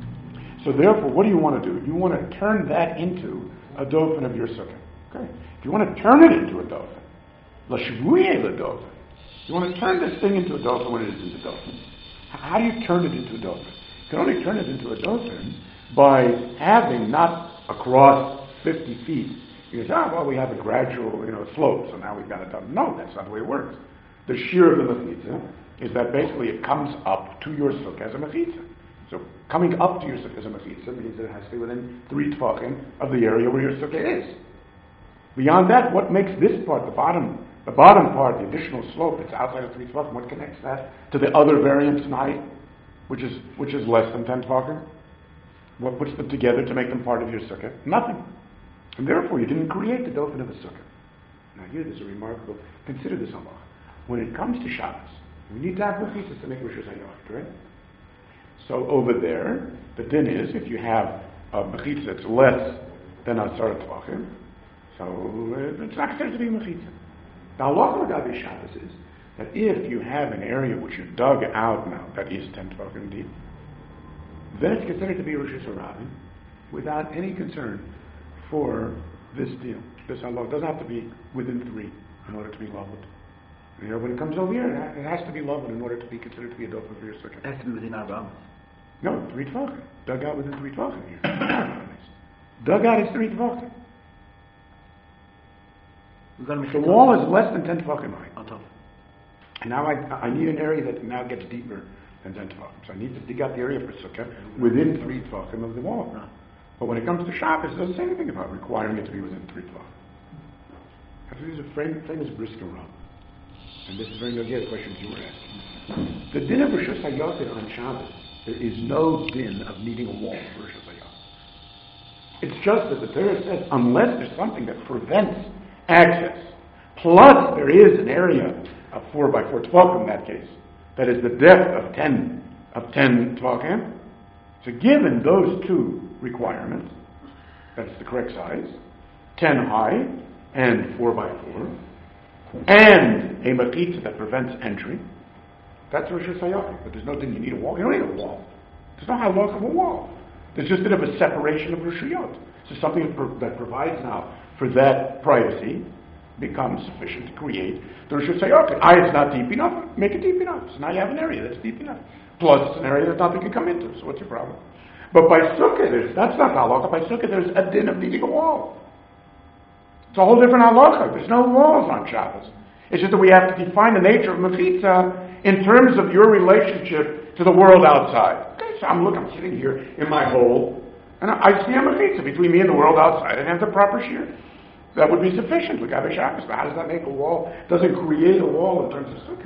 So therefore, what do you want to do? You want to turn that into a dofen of your sukkah. Okay. If you want to turn it into a dofen, l'shvuye l'dofen. You want to turn this thing into a dofen when it is into dofen. How do you turn it into a dofen? You can only turn it into a dofen by having not across fifty feet. You say, ah, well, we have a gradual, you know, slope, so now we've got it done. No, that's not the way it works. The shear of the mechitza is that basically it comes up to your sukkah as a mechitza. So coming up to your sukkah as a mechitza means that it has to be within three tvachim of the area where your sukkah is. Beyond that, what makes this part, the bottom, the bottom part, the additional slope, it's outside of three tvachim, what connects that to the other variance in height, which is which is less than ten tvachim? What puts them together to make them part of your sukkah? Nothing. And therefore, you didn't create the dofen of a sukkah. Now here, there's a remarkable, consider this halach. When it comes to Shabbos, we need to have mechitzas to make Rosh Hashanah, right? So over there, the din is, if you have a mechitza that's less than asar tvachim, so it's not considered to be mechitza. The halacha regarding Shabbos is that if you have an area which you dug out now, that is ten tvachim deep, then it's considered to be Rosh Hashanah without any concern for this deal. This halacha doesn't have to be within three in order to be loved. You know, when it comes over here, it has to be loved in order to be considered to be a dofen for your sukkah. Has to be within our bounds. No, three tvachim. Dug out within three tvachim here. Dug out is three tvachim. The wall is less than ten tvachim high. On top. And now I, I need an area that now gets deeper than ten tvachim. So I need to dig out the area for sukkah within three tvachim of the wall. Right. But when it comes to Shabbos, it doesn't say anything about requiring it to be within three tvachim. That's a famous, famous Brisker rub. And this is very good the questions you were asking. The din of Rosh Hashanah on Shabbos, there is no din of needing a wall for Rosh Hashanah. It's just that the Torah says, unless there's something that prevents access, plus there is an area of four by four tvachim in that case, that is the depth of ten of ten tvachim. So given those two requirements, that's the correct size, ten high and four by four, and a mechitza that prevents entry, that's Rosh Hashanah. But there's no thing you need a wall. You don't need a wall. There's no halach of a wall. There's just a bit of a separation of Rishuyot. So something that, pro- that provides now for that privacy becomes sufficient to create the Rosh Hashanah. Ah, it's not deep enough. Make it deep enough. So now you have an area that's deep enough. Plus, it's an area that nothing can come into. So what's your problem? But by sukkah, there's, that's not halakha. By sukkah, there's a din of needing a wall. It's a whole different halacha. There's no walls on Shabbos. It's just that we have to define the nature of mechitza in terms of your relationship to the world outside. Okay, so I'm looking, I'm sitting here in my hole, and I, I see a mechitza between me and the world outside, and have the proper shear. That would be sufficient. Look, Shabbos. But how does that make a wall? Doesn't create a wall in terms of sukkah.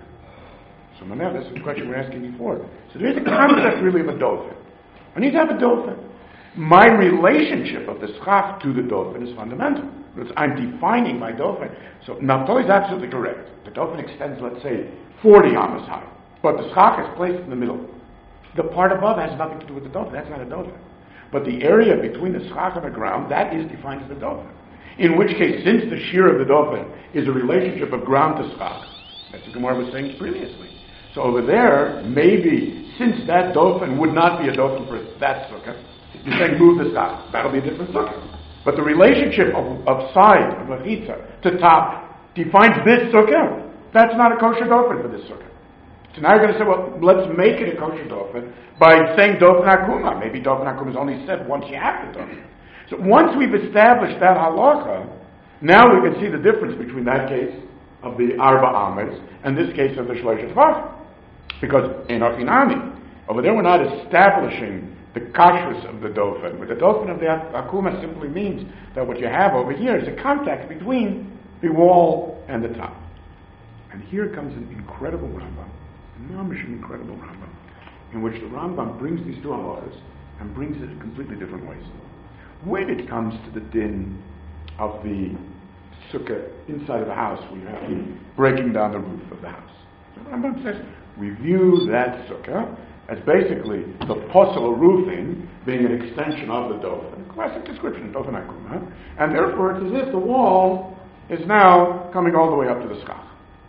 So now this is the question we were asking before. So there's a concept really of a dofen. I need to have a dofen. My relationship of the schach to the dofen is fundamental. I'm defining my dofen. So Naftali is absolutely correct. The dofen extends, let's say, forty amas high, but the schach is placed in the middle. The part above has nothing to do with the dofen. That's not a dofen. But the area between the schach and the ground, that is defined as the dofen. In which case, since the shear of the dofen is a relationship of ground to schach, as the Gemara was saying previously. So over there, maybe since that dofen would not be a dofen for that sukkah, you're saying move the schach. That'll be a different sukkah. But the relationship of, of side, of mechitza, to top, defines this sukkah. That's not a kosher dofen for this sukkah. So now you're going to say, well, let's make it a kosher dofen by saying dofen akuma. Maybe dofen akuma is only said once you have the dofen. So once we've established that halacha, now we can see the difference between that case of the arba ames and this case of the shloisha tefachim. Because in Achinami, over there we're not establishing the kashrus of the dofen. But the dofen of the akuma simply means that what you have over here is a contact between the wall and the top. And here comes an incredible Rambam, an incredible Rambam, in which the Rambam brings these two halachas and brings it in completely different ways. When it comes to the din of the sukkah inside of the house, where you have to breaking down the roof of the house, the Rambam says we view that sukkah as basically the posel roofing being an extension of the dofen, a classic description of dofen akuma, and therefore it's as if the wall is now coming all the way up to the schach.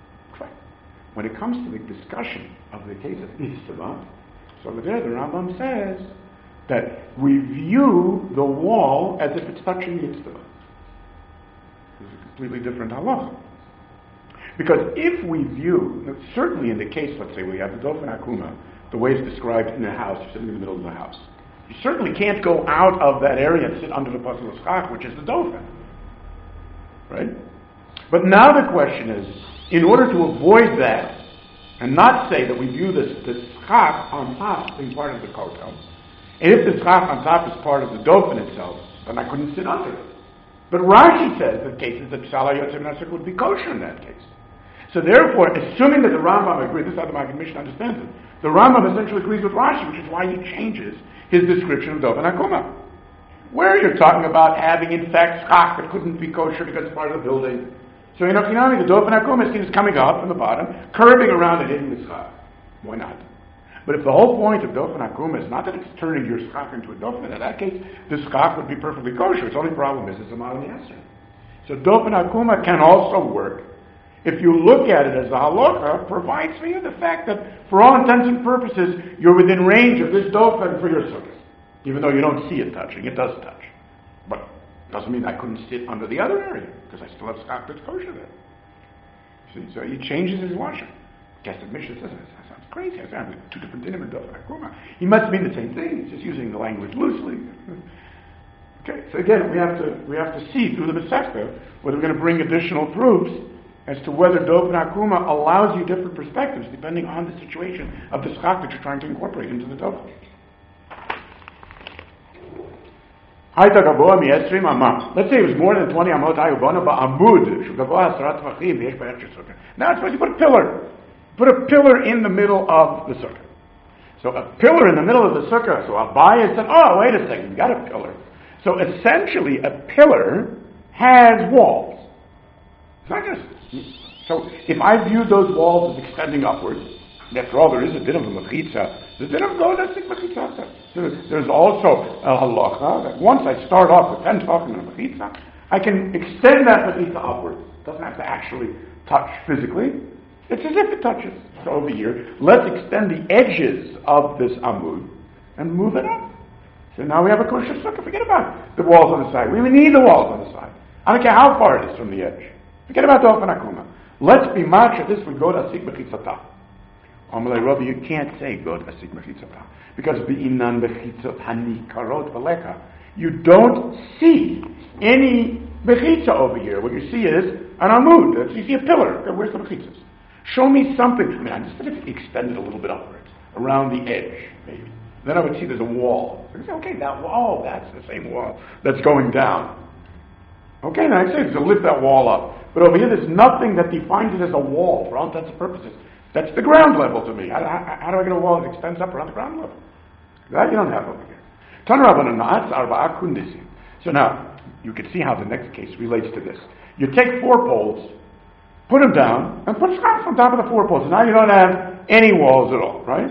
When it comes to the discussion of the case of Istava, so over there the Rambam says that we view the wall as if it's touching the Istava. This is a completely different halacha. Because if we view, certainly in the case, let's say we have the dofen akuma, the way it's described in the house, you're sitting in the middle of the house. You certainly can't go out of that area and sit under the pasal of schach, which is the dofen. Right? But now the question is, in order to avoid that, and not say that we view this, this schach on top being part of the kotel, and if the schach on top is part of the dofen itself, then I couldn't sit under it. But Rashi says that cases that Salah Yotzei Nasik would be kosher in that case. So therefore, assuming that the Rambam agrees, this is how the Maggid Mishnah understands it, the Rambam essentially agrees with Rashi, which is why he changes his description of dofen akuma. Where you're talking about having, in fact, schach that couldn't be kosher because it's part of the building. So in Ochinami, the dofen akuma is coming up from the bottom, curving around and hitting the schach. Why not? But if the whole point of dofen akuma is not that it's turning your schach into a dofen, in that case, the schach would be perfectly kosher. Its only problem is it's a modern answer. So dofen akuma can also work if you look at it as the halacha provides for you the fact that, for all intents and purposes, you're within range of this dofen for your sukkah. Even though you don't see it touching, it does touch. But it doesn't mean I couldn't sit under the other area, because I still have schach that's kosher there. See, so he changes his washing. Guess the Mishnah says, that sounds crazy. I have two different dinim and dofen akuma. He must mean the same thing. He's just using the language loosely. Okay, so again, we have to we have to see through the Masechta whether we're going to bring additional proofs as to whether dofen akuma allows you different perspectives depending on the situation of the schach that you're trying to incorporate into the dofen. Let's say it was more than twenty amot ayubana ba'amud shugavoa asarat tvachim v'yesh b'hechsher sukkah. Now it's supposed to put a pillar. Put a pillar in the middle of the sukkah. So a pillar in the middle of the sukkah. So Abaye said, oh, wait a second, you got a pillar. So essentially a pillar has walls. It's not just... So if I view those walls as extending upwards, after all, there is a din of a mechitza. The din of golasik mechitza. There's also a halacha that once I start off with ten talking on a mechitza, I can extend that mechitza upwards. It doesn't have to actually touch physically. It's as if it touches. So over here, let's extend the edges of this amud and move it up. So now we have a kosher sukkah. Forget about the walls on the side. We even need the walls on the side. I don't care how far it is from the edge. Forget about the dofen akuma. Let's be matcha this with god asik mechitzata. Amalei Rabbi, you can't say god asik mechitzata because beinan mechitzat hanikarot v'lecha. You don't see any Mechitza over here, what you see is an amud. That's- You see a pillar. Okay, where's the mechitzas? Show me something. I mean, I just if it extended a little bit upwards, around the edge, maybe. Then I would see there's a wall. I say, okay, that wall, that's the same wall that's going down. Okay, now I say to lift that wall up. But over here, there's nothing that defines it as a wall for all intents and purposes. That's the ground level to me. How, how, how do I get a wall that extends up around the ground level? That you don't have over here. So now, you can see how the next case relates to this. You take four poles, put them down, and put a scarf on top of the four poles. Now you don't have any walls at all, right?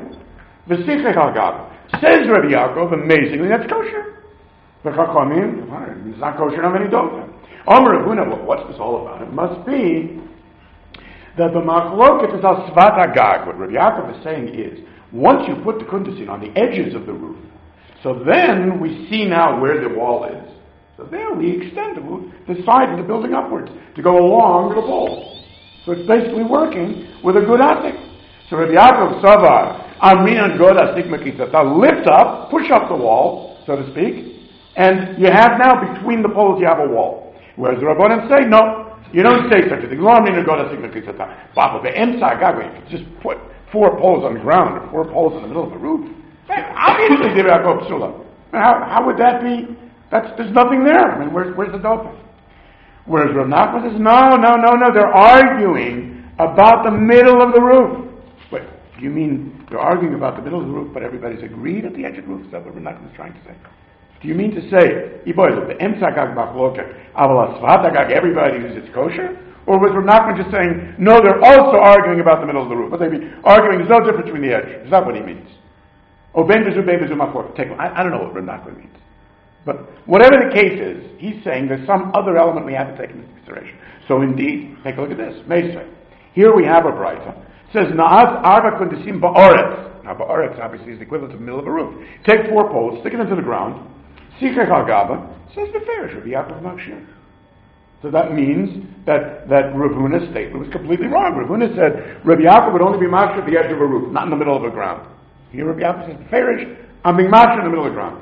Says Rabbi Yaakov, amazingly, that's kosher. The Chachamim, it's not kosher, how many don't? Omer Ravuna, well, what's this all about? It must be that the machloket is al svat hagag. What Rabbi Yaakov is saying is, once you put the kundusin on the edges of the roof, so then we see now where the wall is. So there we extend the, the side of the building upwards to go along the wall. So it's basically working with a good attic. So Rabbi Yaakov Savar, Amrinan God Asik Mekisata, lift up, push up the wall, so to speak, and you have now between the poles you have a wall. Whereas the Rabbanan say, no, you don't say such a thing. Amrinan God Asik Mekisata. Papa, the Emsa Gagwe, just put four poles on the ground or four poles in the middle of the roof. Obviously, Rabbi Yaakov Psula. How, how would that be? That's, there's nothing there. I mean, where's, where's the dope? Whereas Rav Nachman says, no, no, no, no, they're arguing about the middle of the roof. Wait, do you mean they're arguing about the middle of the roof, but everybody's agreed at the edge of the roof? Is that what Rav Nachman is trying to say? Do you mean to say, the emsagag bachloket, aval asvatagag, everybody uses it's kosher? Or was Rav Nachman just saying, no, they're also arguing about the middle of the roof? But they be arguing, there's no difference between the edge. Is that what he means? Oh, ben bezu, ben bezu, machloket. Take, I, I don't know what Rav Nachman means. But whatever the case is, he's saying there's some other element we have to take into consideration. So indeed, take a look at this. Meisrei. Here we have a brayta. It says, Na'az arba kundesim ba'oretz. Now ba'oretz obviously is the equivalent of the middle of a roof. Take four poles, stick it into the ground. Sichech al-gaba. Says the Farish, Rabbi Yaakov Makshir. So that means that, that Rav Huna's statement was completely wrong. Rav Huna said, Rabbi Yaakov would only be makshir at the edge of a roof, not in the middle of the ground. Here Rabbi Yaakov says, the Farish, I'm being makshir in the middle of the ground.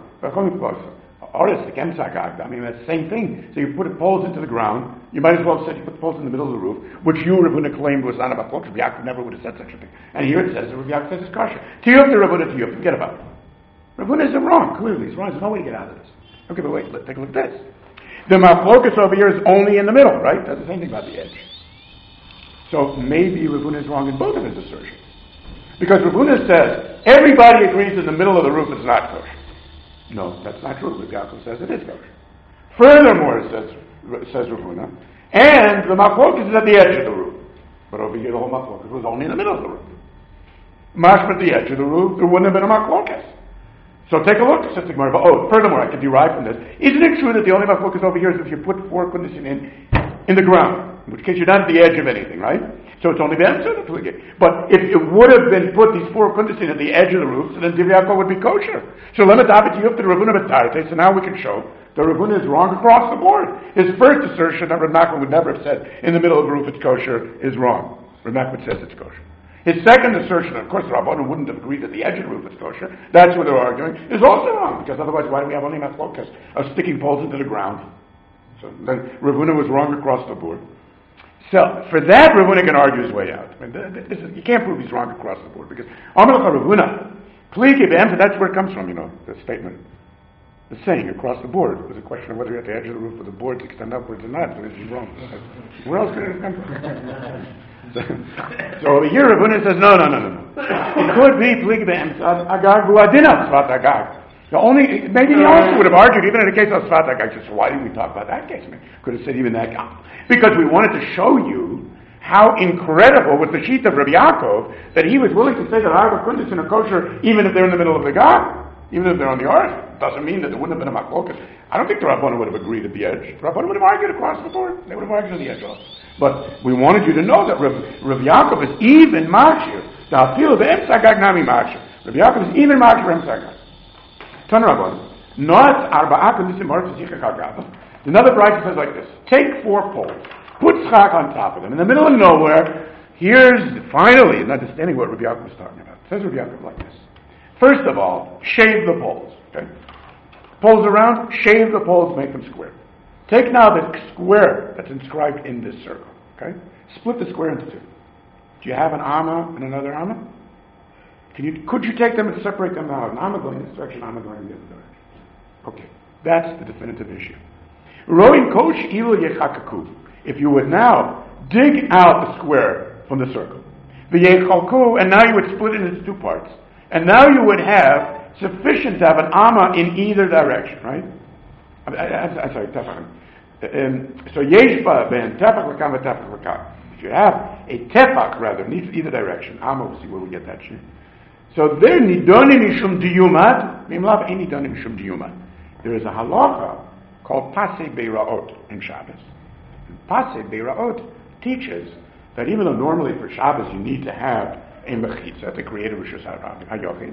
Oris, the Kemsagag, I mean, that's the same thing. So you put poles into the ground, you might as well have said you put the poles in the middle of the roof, which you, Rav Huna, claimed was not about poles. Rabbi Yaakov never would have said such a thing. And here it says that Rabbi Yaakov says it's kosher. Tiyuf to Rav Huna, tiyuf, forget about it. Rav Huna is wrong, clearly. He's wrong. There's no way to get out of this. Okay, but wait, let's take a look at this. The machlokas over here is only in the middle, right? That's the same thing about the edge. So maybe Rav Huna is wrong in both of his assertions. Because Rav Huna says, everybody agrees in the middle of the roof is not kosher. No, that's not true. Rav Yaakov says it is kosher. Furthermore, it says, says Rav Huna, and the machlokas is at the edge of the roof. But over here, the whole machlokas was only in the middle of the roof. Mashma at the edge of the roof, there wouldn't have been a machlokas. So take a look, says the Gemara. Oh, furthermore, I can derive from this. Isn't it true that the only machlokas over here is if you put four kundusin in, in the ground, in which case you're not at the edge of anything, right? So it's only been But if it would have been put these four kundusin at the edge of the roof, so then Div Yaakov would be kosher. So let me davet you up to the Rav Huna b'tarete. So now we can show that Rav Huna is wrong across the board. His first assertion that Rav Nachman would never have said in the middle of the roof it's kosher is wrong. Rav Nachman says it's kosher. His second assertion, of course, the Rabbanan wouldn't have agreed that the edge of the roof is kosher. That's what they're arguing. Is also wrong, because otherwise, why do we have only machlokas of sticking poles into the ground? So then Rav Huna was wrong across the board. So for that, Rav Huna can argue his way out. I mean, this is, you can't prove he's wrong across the board because Amalek Rav Huna, pligi b'em, that's where it comes from. You know, the statement, the saying across the board was a question of whether you're at the edge of the roof or the boards extend upwards or not. So this is wrong. Where else could it have come from? So, so over here, Rav Huna says, no, no, no, no, no. It could be pligi b'em agag hu adina svat agag. The only, maybe he also would have argued, even in the case of Svat Agag, so why didn't we talk about that case? I mean, could have said even that. Because we wanted to show you how incredible was the sheet of Rabbi Yaakov that he was willing to say that Arba Kundusin are kosher even if they're in the middle of the God, even if they're on the earth. Doesn't mean that there wouldn't have been a machlokas. I don't think the Rabbanan would have agreed at the edge. The Rabbanan would have argued across the board. They would have argued at the edge also. But we wanted you to know that Rabbi, Rabbi Yaakov is even mashir. The appeal of the Emsagag nami mashir. Rabbi Yaakov is even mashir Emsagag. Another bride says like this: take four poles, put schach on top of them, in the middle of nowhere. Here's finally an understanding what Rabbi Yaakov was talking about. It says Rabbi Yaakov like this: first of all, shave the poles. Okay, poles around, shave the poles, make them square. Take now the square that's inscribed in this circle, okay? Split the square into two. Do you have an amma and another amma? Can you, could you take them and separate them out? An amma going in this direction, amma going in the other direction. Okay, that's the definitive issue. Roin kosh ilu yechakaku. If you would now dig out the square from the circle, v'yechalku, and now you would split it into two parts, and now you would have sufficient to have an amma in either direction, right? I'm, I'm, I'm sorry, tefach. Um, so yeshba ben tefach l'kam v'tefach l'kam. If you have a tefach, rather, in either direction, amma, we'll see where we get that shit. So there, nidonim mishum diyumad, mimlav ein nidonim mishum diyumad. There is a halacha called pasei beiraot in Shabbos. Pasei beiraot teaches that even though normally for Shabbos you need to have a mechitza to create a rishus hayochin,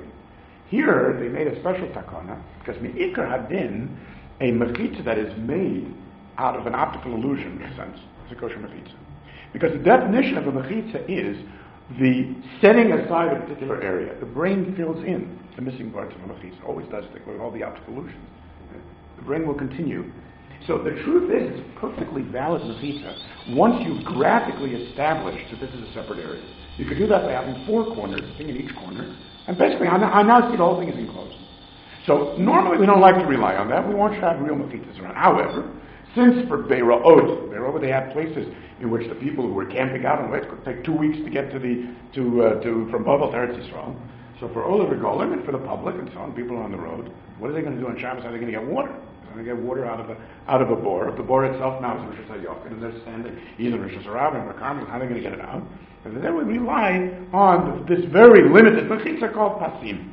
here they made a special takana because me'ikar hadin, a mechitza that is made out of an optical illusion, in a sense, is a kosher mechitza. Because the definition of a mechitza is the setting aside a particular area. The brain fills in the missing parts of a mechitza. Always does with all the optical illusions. The brain will continue. So the truth is, it's perfectly valid mechitza once you've graphically established that this is a separate area. You could do that by having four corners, a thing in each corner, and basically I now, I now see the whole thing is enclosed. So normally we don't like to rely on that. We want to have real mechitzas around. However, since for Beira'ot, Beira'ot they had places in which the people who were camping out on the way, it could take two weeks to get to the to uh, to from Babel to Eretz Yisrael. So for Ola Regolim and for the public and so on, people on the road, what are they going to do on Shabbos? Are they going to get water? They're going to get water out of a out of a bore. The bore itself now is Rishus HaYochid, and they're standing either Rishus HaRabim or Carmel. How are they going to get it out? And then we rely on this very limited mechitza called pasim.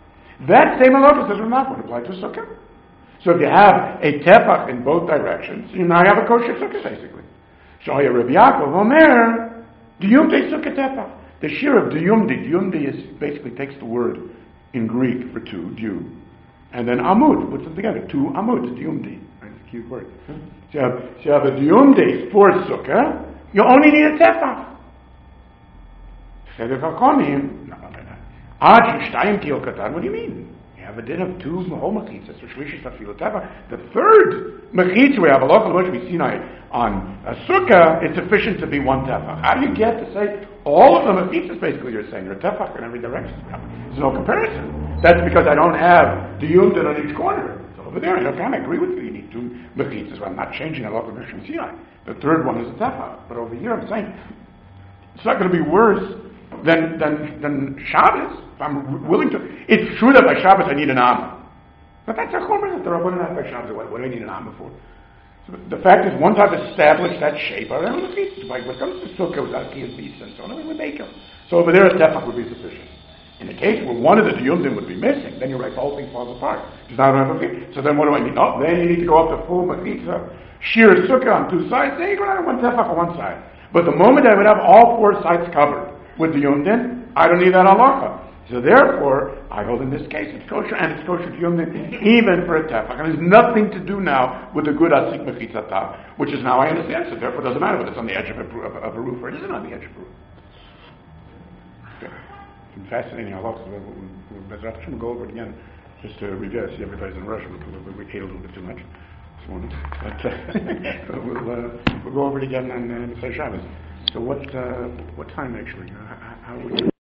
That same halacha says we're not going to apply to a sukkah. So if you have a tefach in both directions, you now have a kosher sukkah basically. Shoya Rabbi Yaakov Omer, diyumdi sukkah tefach. The shir of diyumdi, diyumdi is basically takes the word in Greek for two, diu, and then amud puts them together. Two amud, diyumdi. Right, it's a cute word. So you have, so you have a diyumdi for sukkah. You only need a tefach. What do you mean? You have a din of two mahomachitzas, or shlishis tefillah tefach. The third mechitza we have a local Moshe Sinai on a sukkah. It's sufficient to be one tefach. How do you get to say all of the mechitzas? Basically, you're saying you're tefach in every direction. There's no comparison. That's because I don't have the yumdin on each corner. So over there, I can agree with you. You need two mechitzas. Well, I'm not changing a local Moshe Sinai. The third one is a tefach. But over here, I'm saying it's not going to be worse than than than Shabbos. If I'm willing to. It's true that by Shabbos I need an amma, but that's a chomer that the Rabbanan have by Shabbos. What, what do I need an amma for? So the fact is, once I've established that shape, I don't know when it comes to sukkah without kiyas beasts and so on, we make them. So over there, a tefach would be sufficient. In the case where one of the diyumdim would be missing, then you're right, the whole thing falls apart. Because now I don't have a feet. So then what do I need? Oh, then you need to go up to full mechitza, sheer sukkah on two sides. Then you go down one tefach on one side. But the moment I would have all four sides covered with the yumdin, I don't need that halacha. So therefore, I hold in this case it's kosher, and it's kosher to yumdin even for a tefach. And it has nothing to do now with the good asik mechitzatav, which is now I understand. So therefore, it doesn't matter whether it's on the edge of a, of, of a roof or it isn't on the edge of a roof. Okay. It's fascinating halachas. Bezrat Hashem, we'll go over it again just to review. I see everybody's in a rush. We, we, we ate a little bit too much this morning, but uh, we'll uh, we'll go over it again and uh, say Shabbos. So what uh, what time actually? Uh, how, how would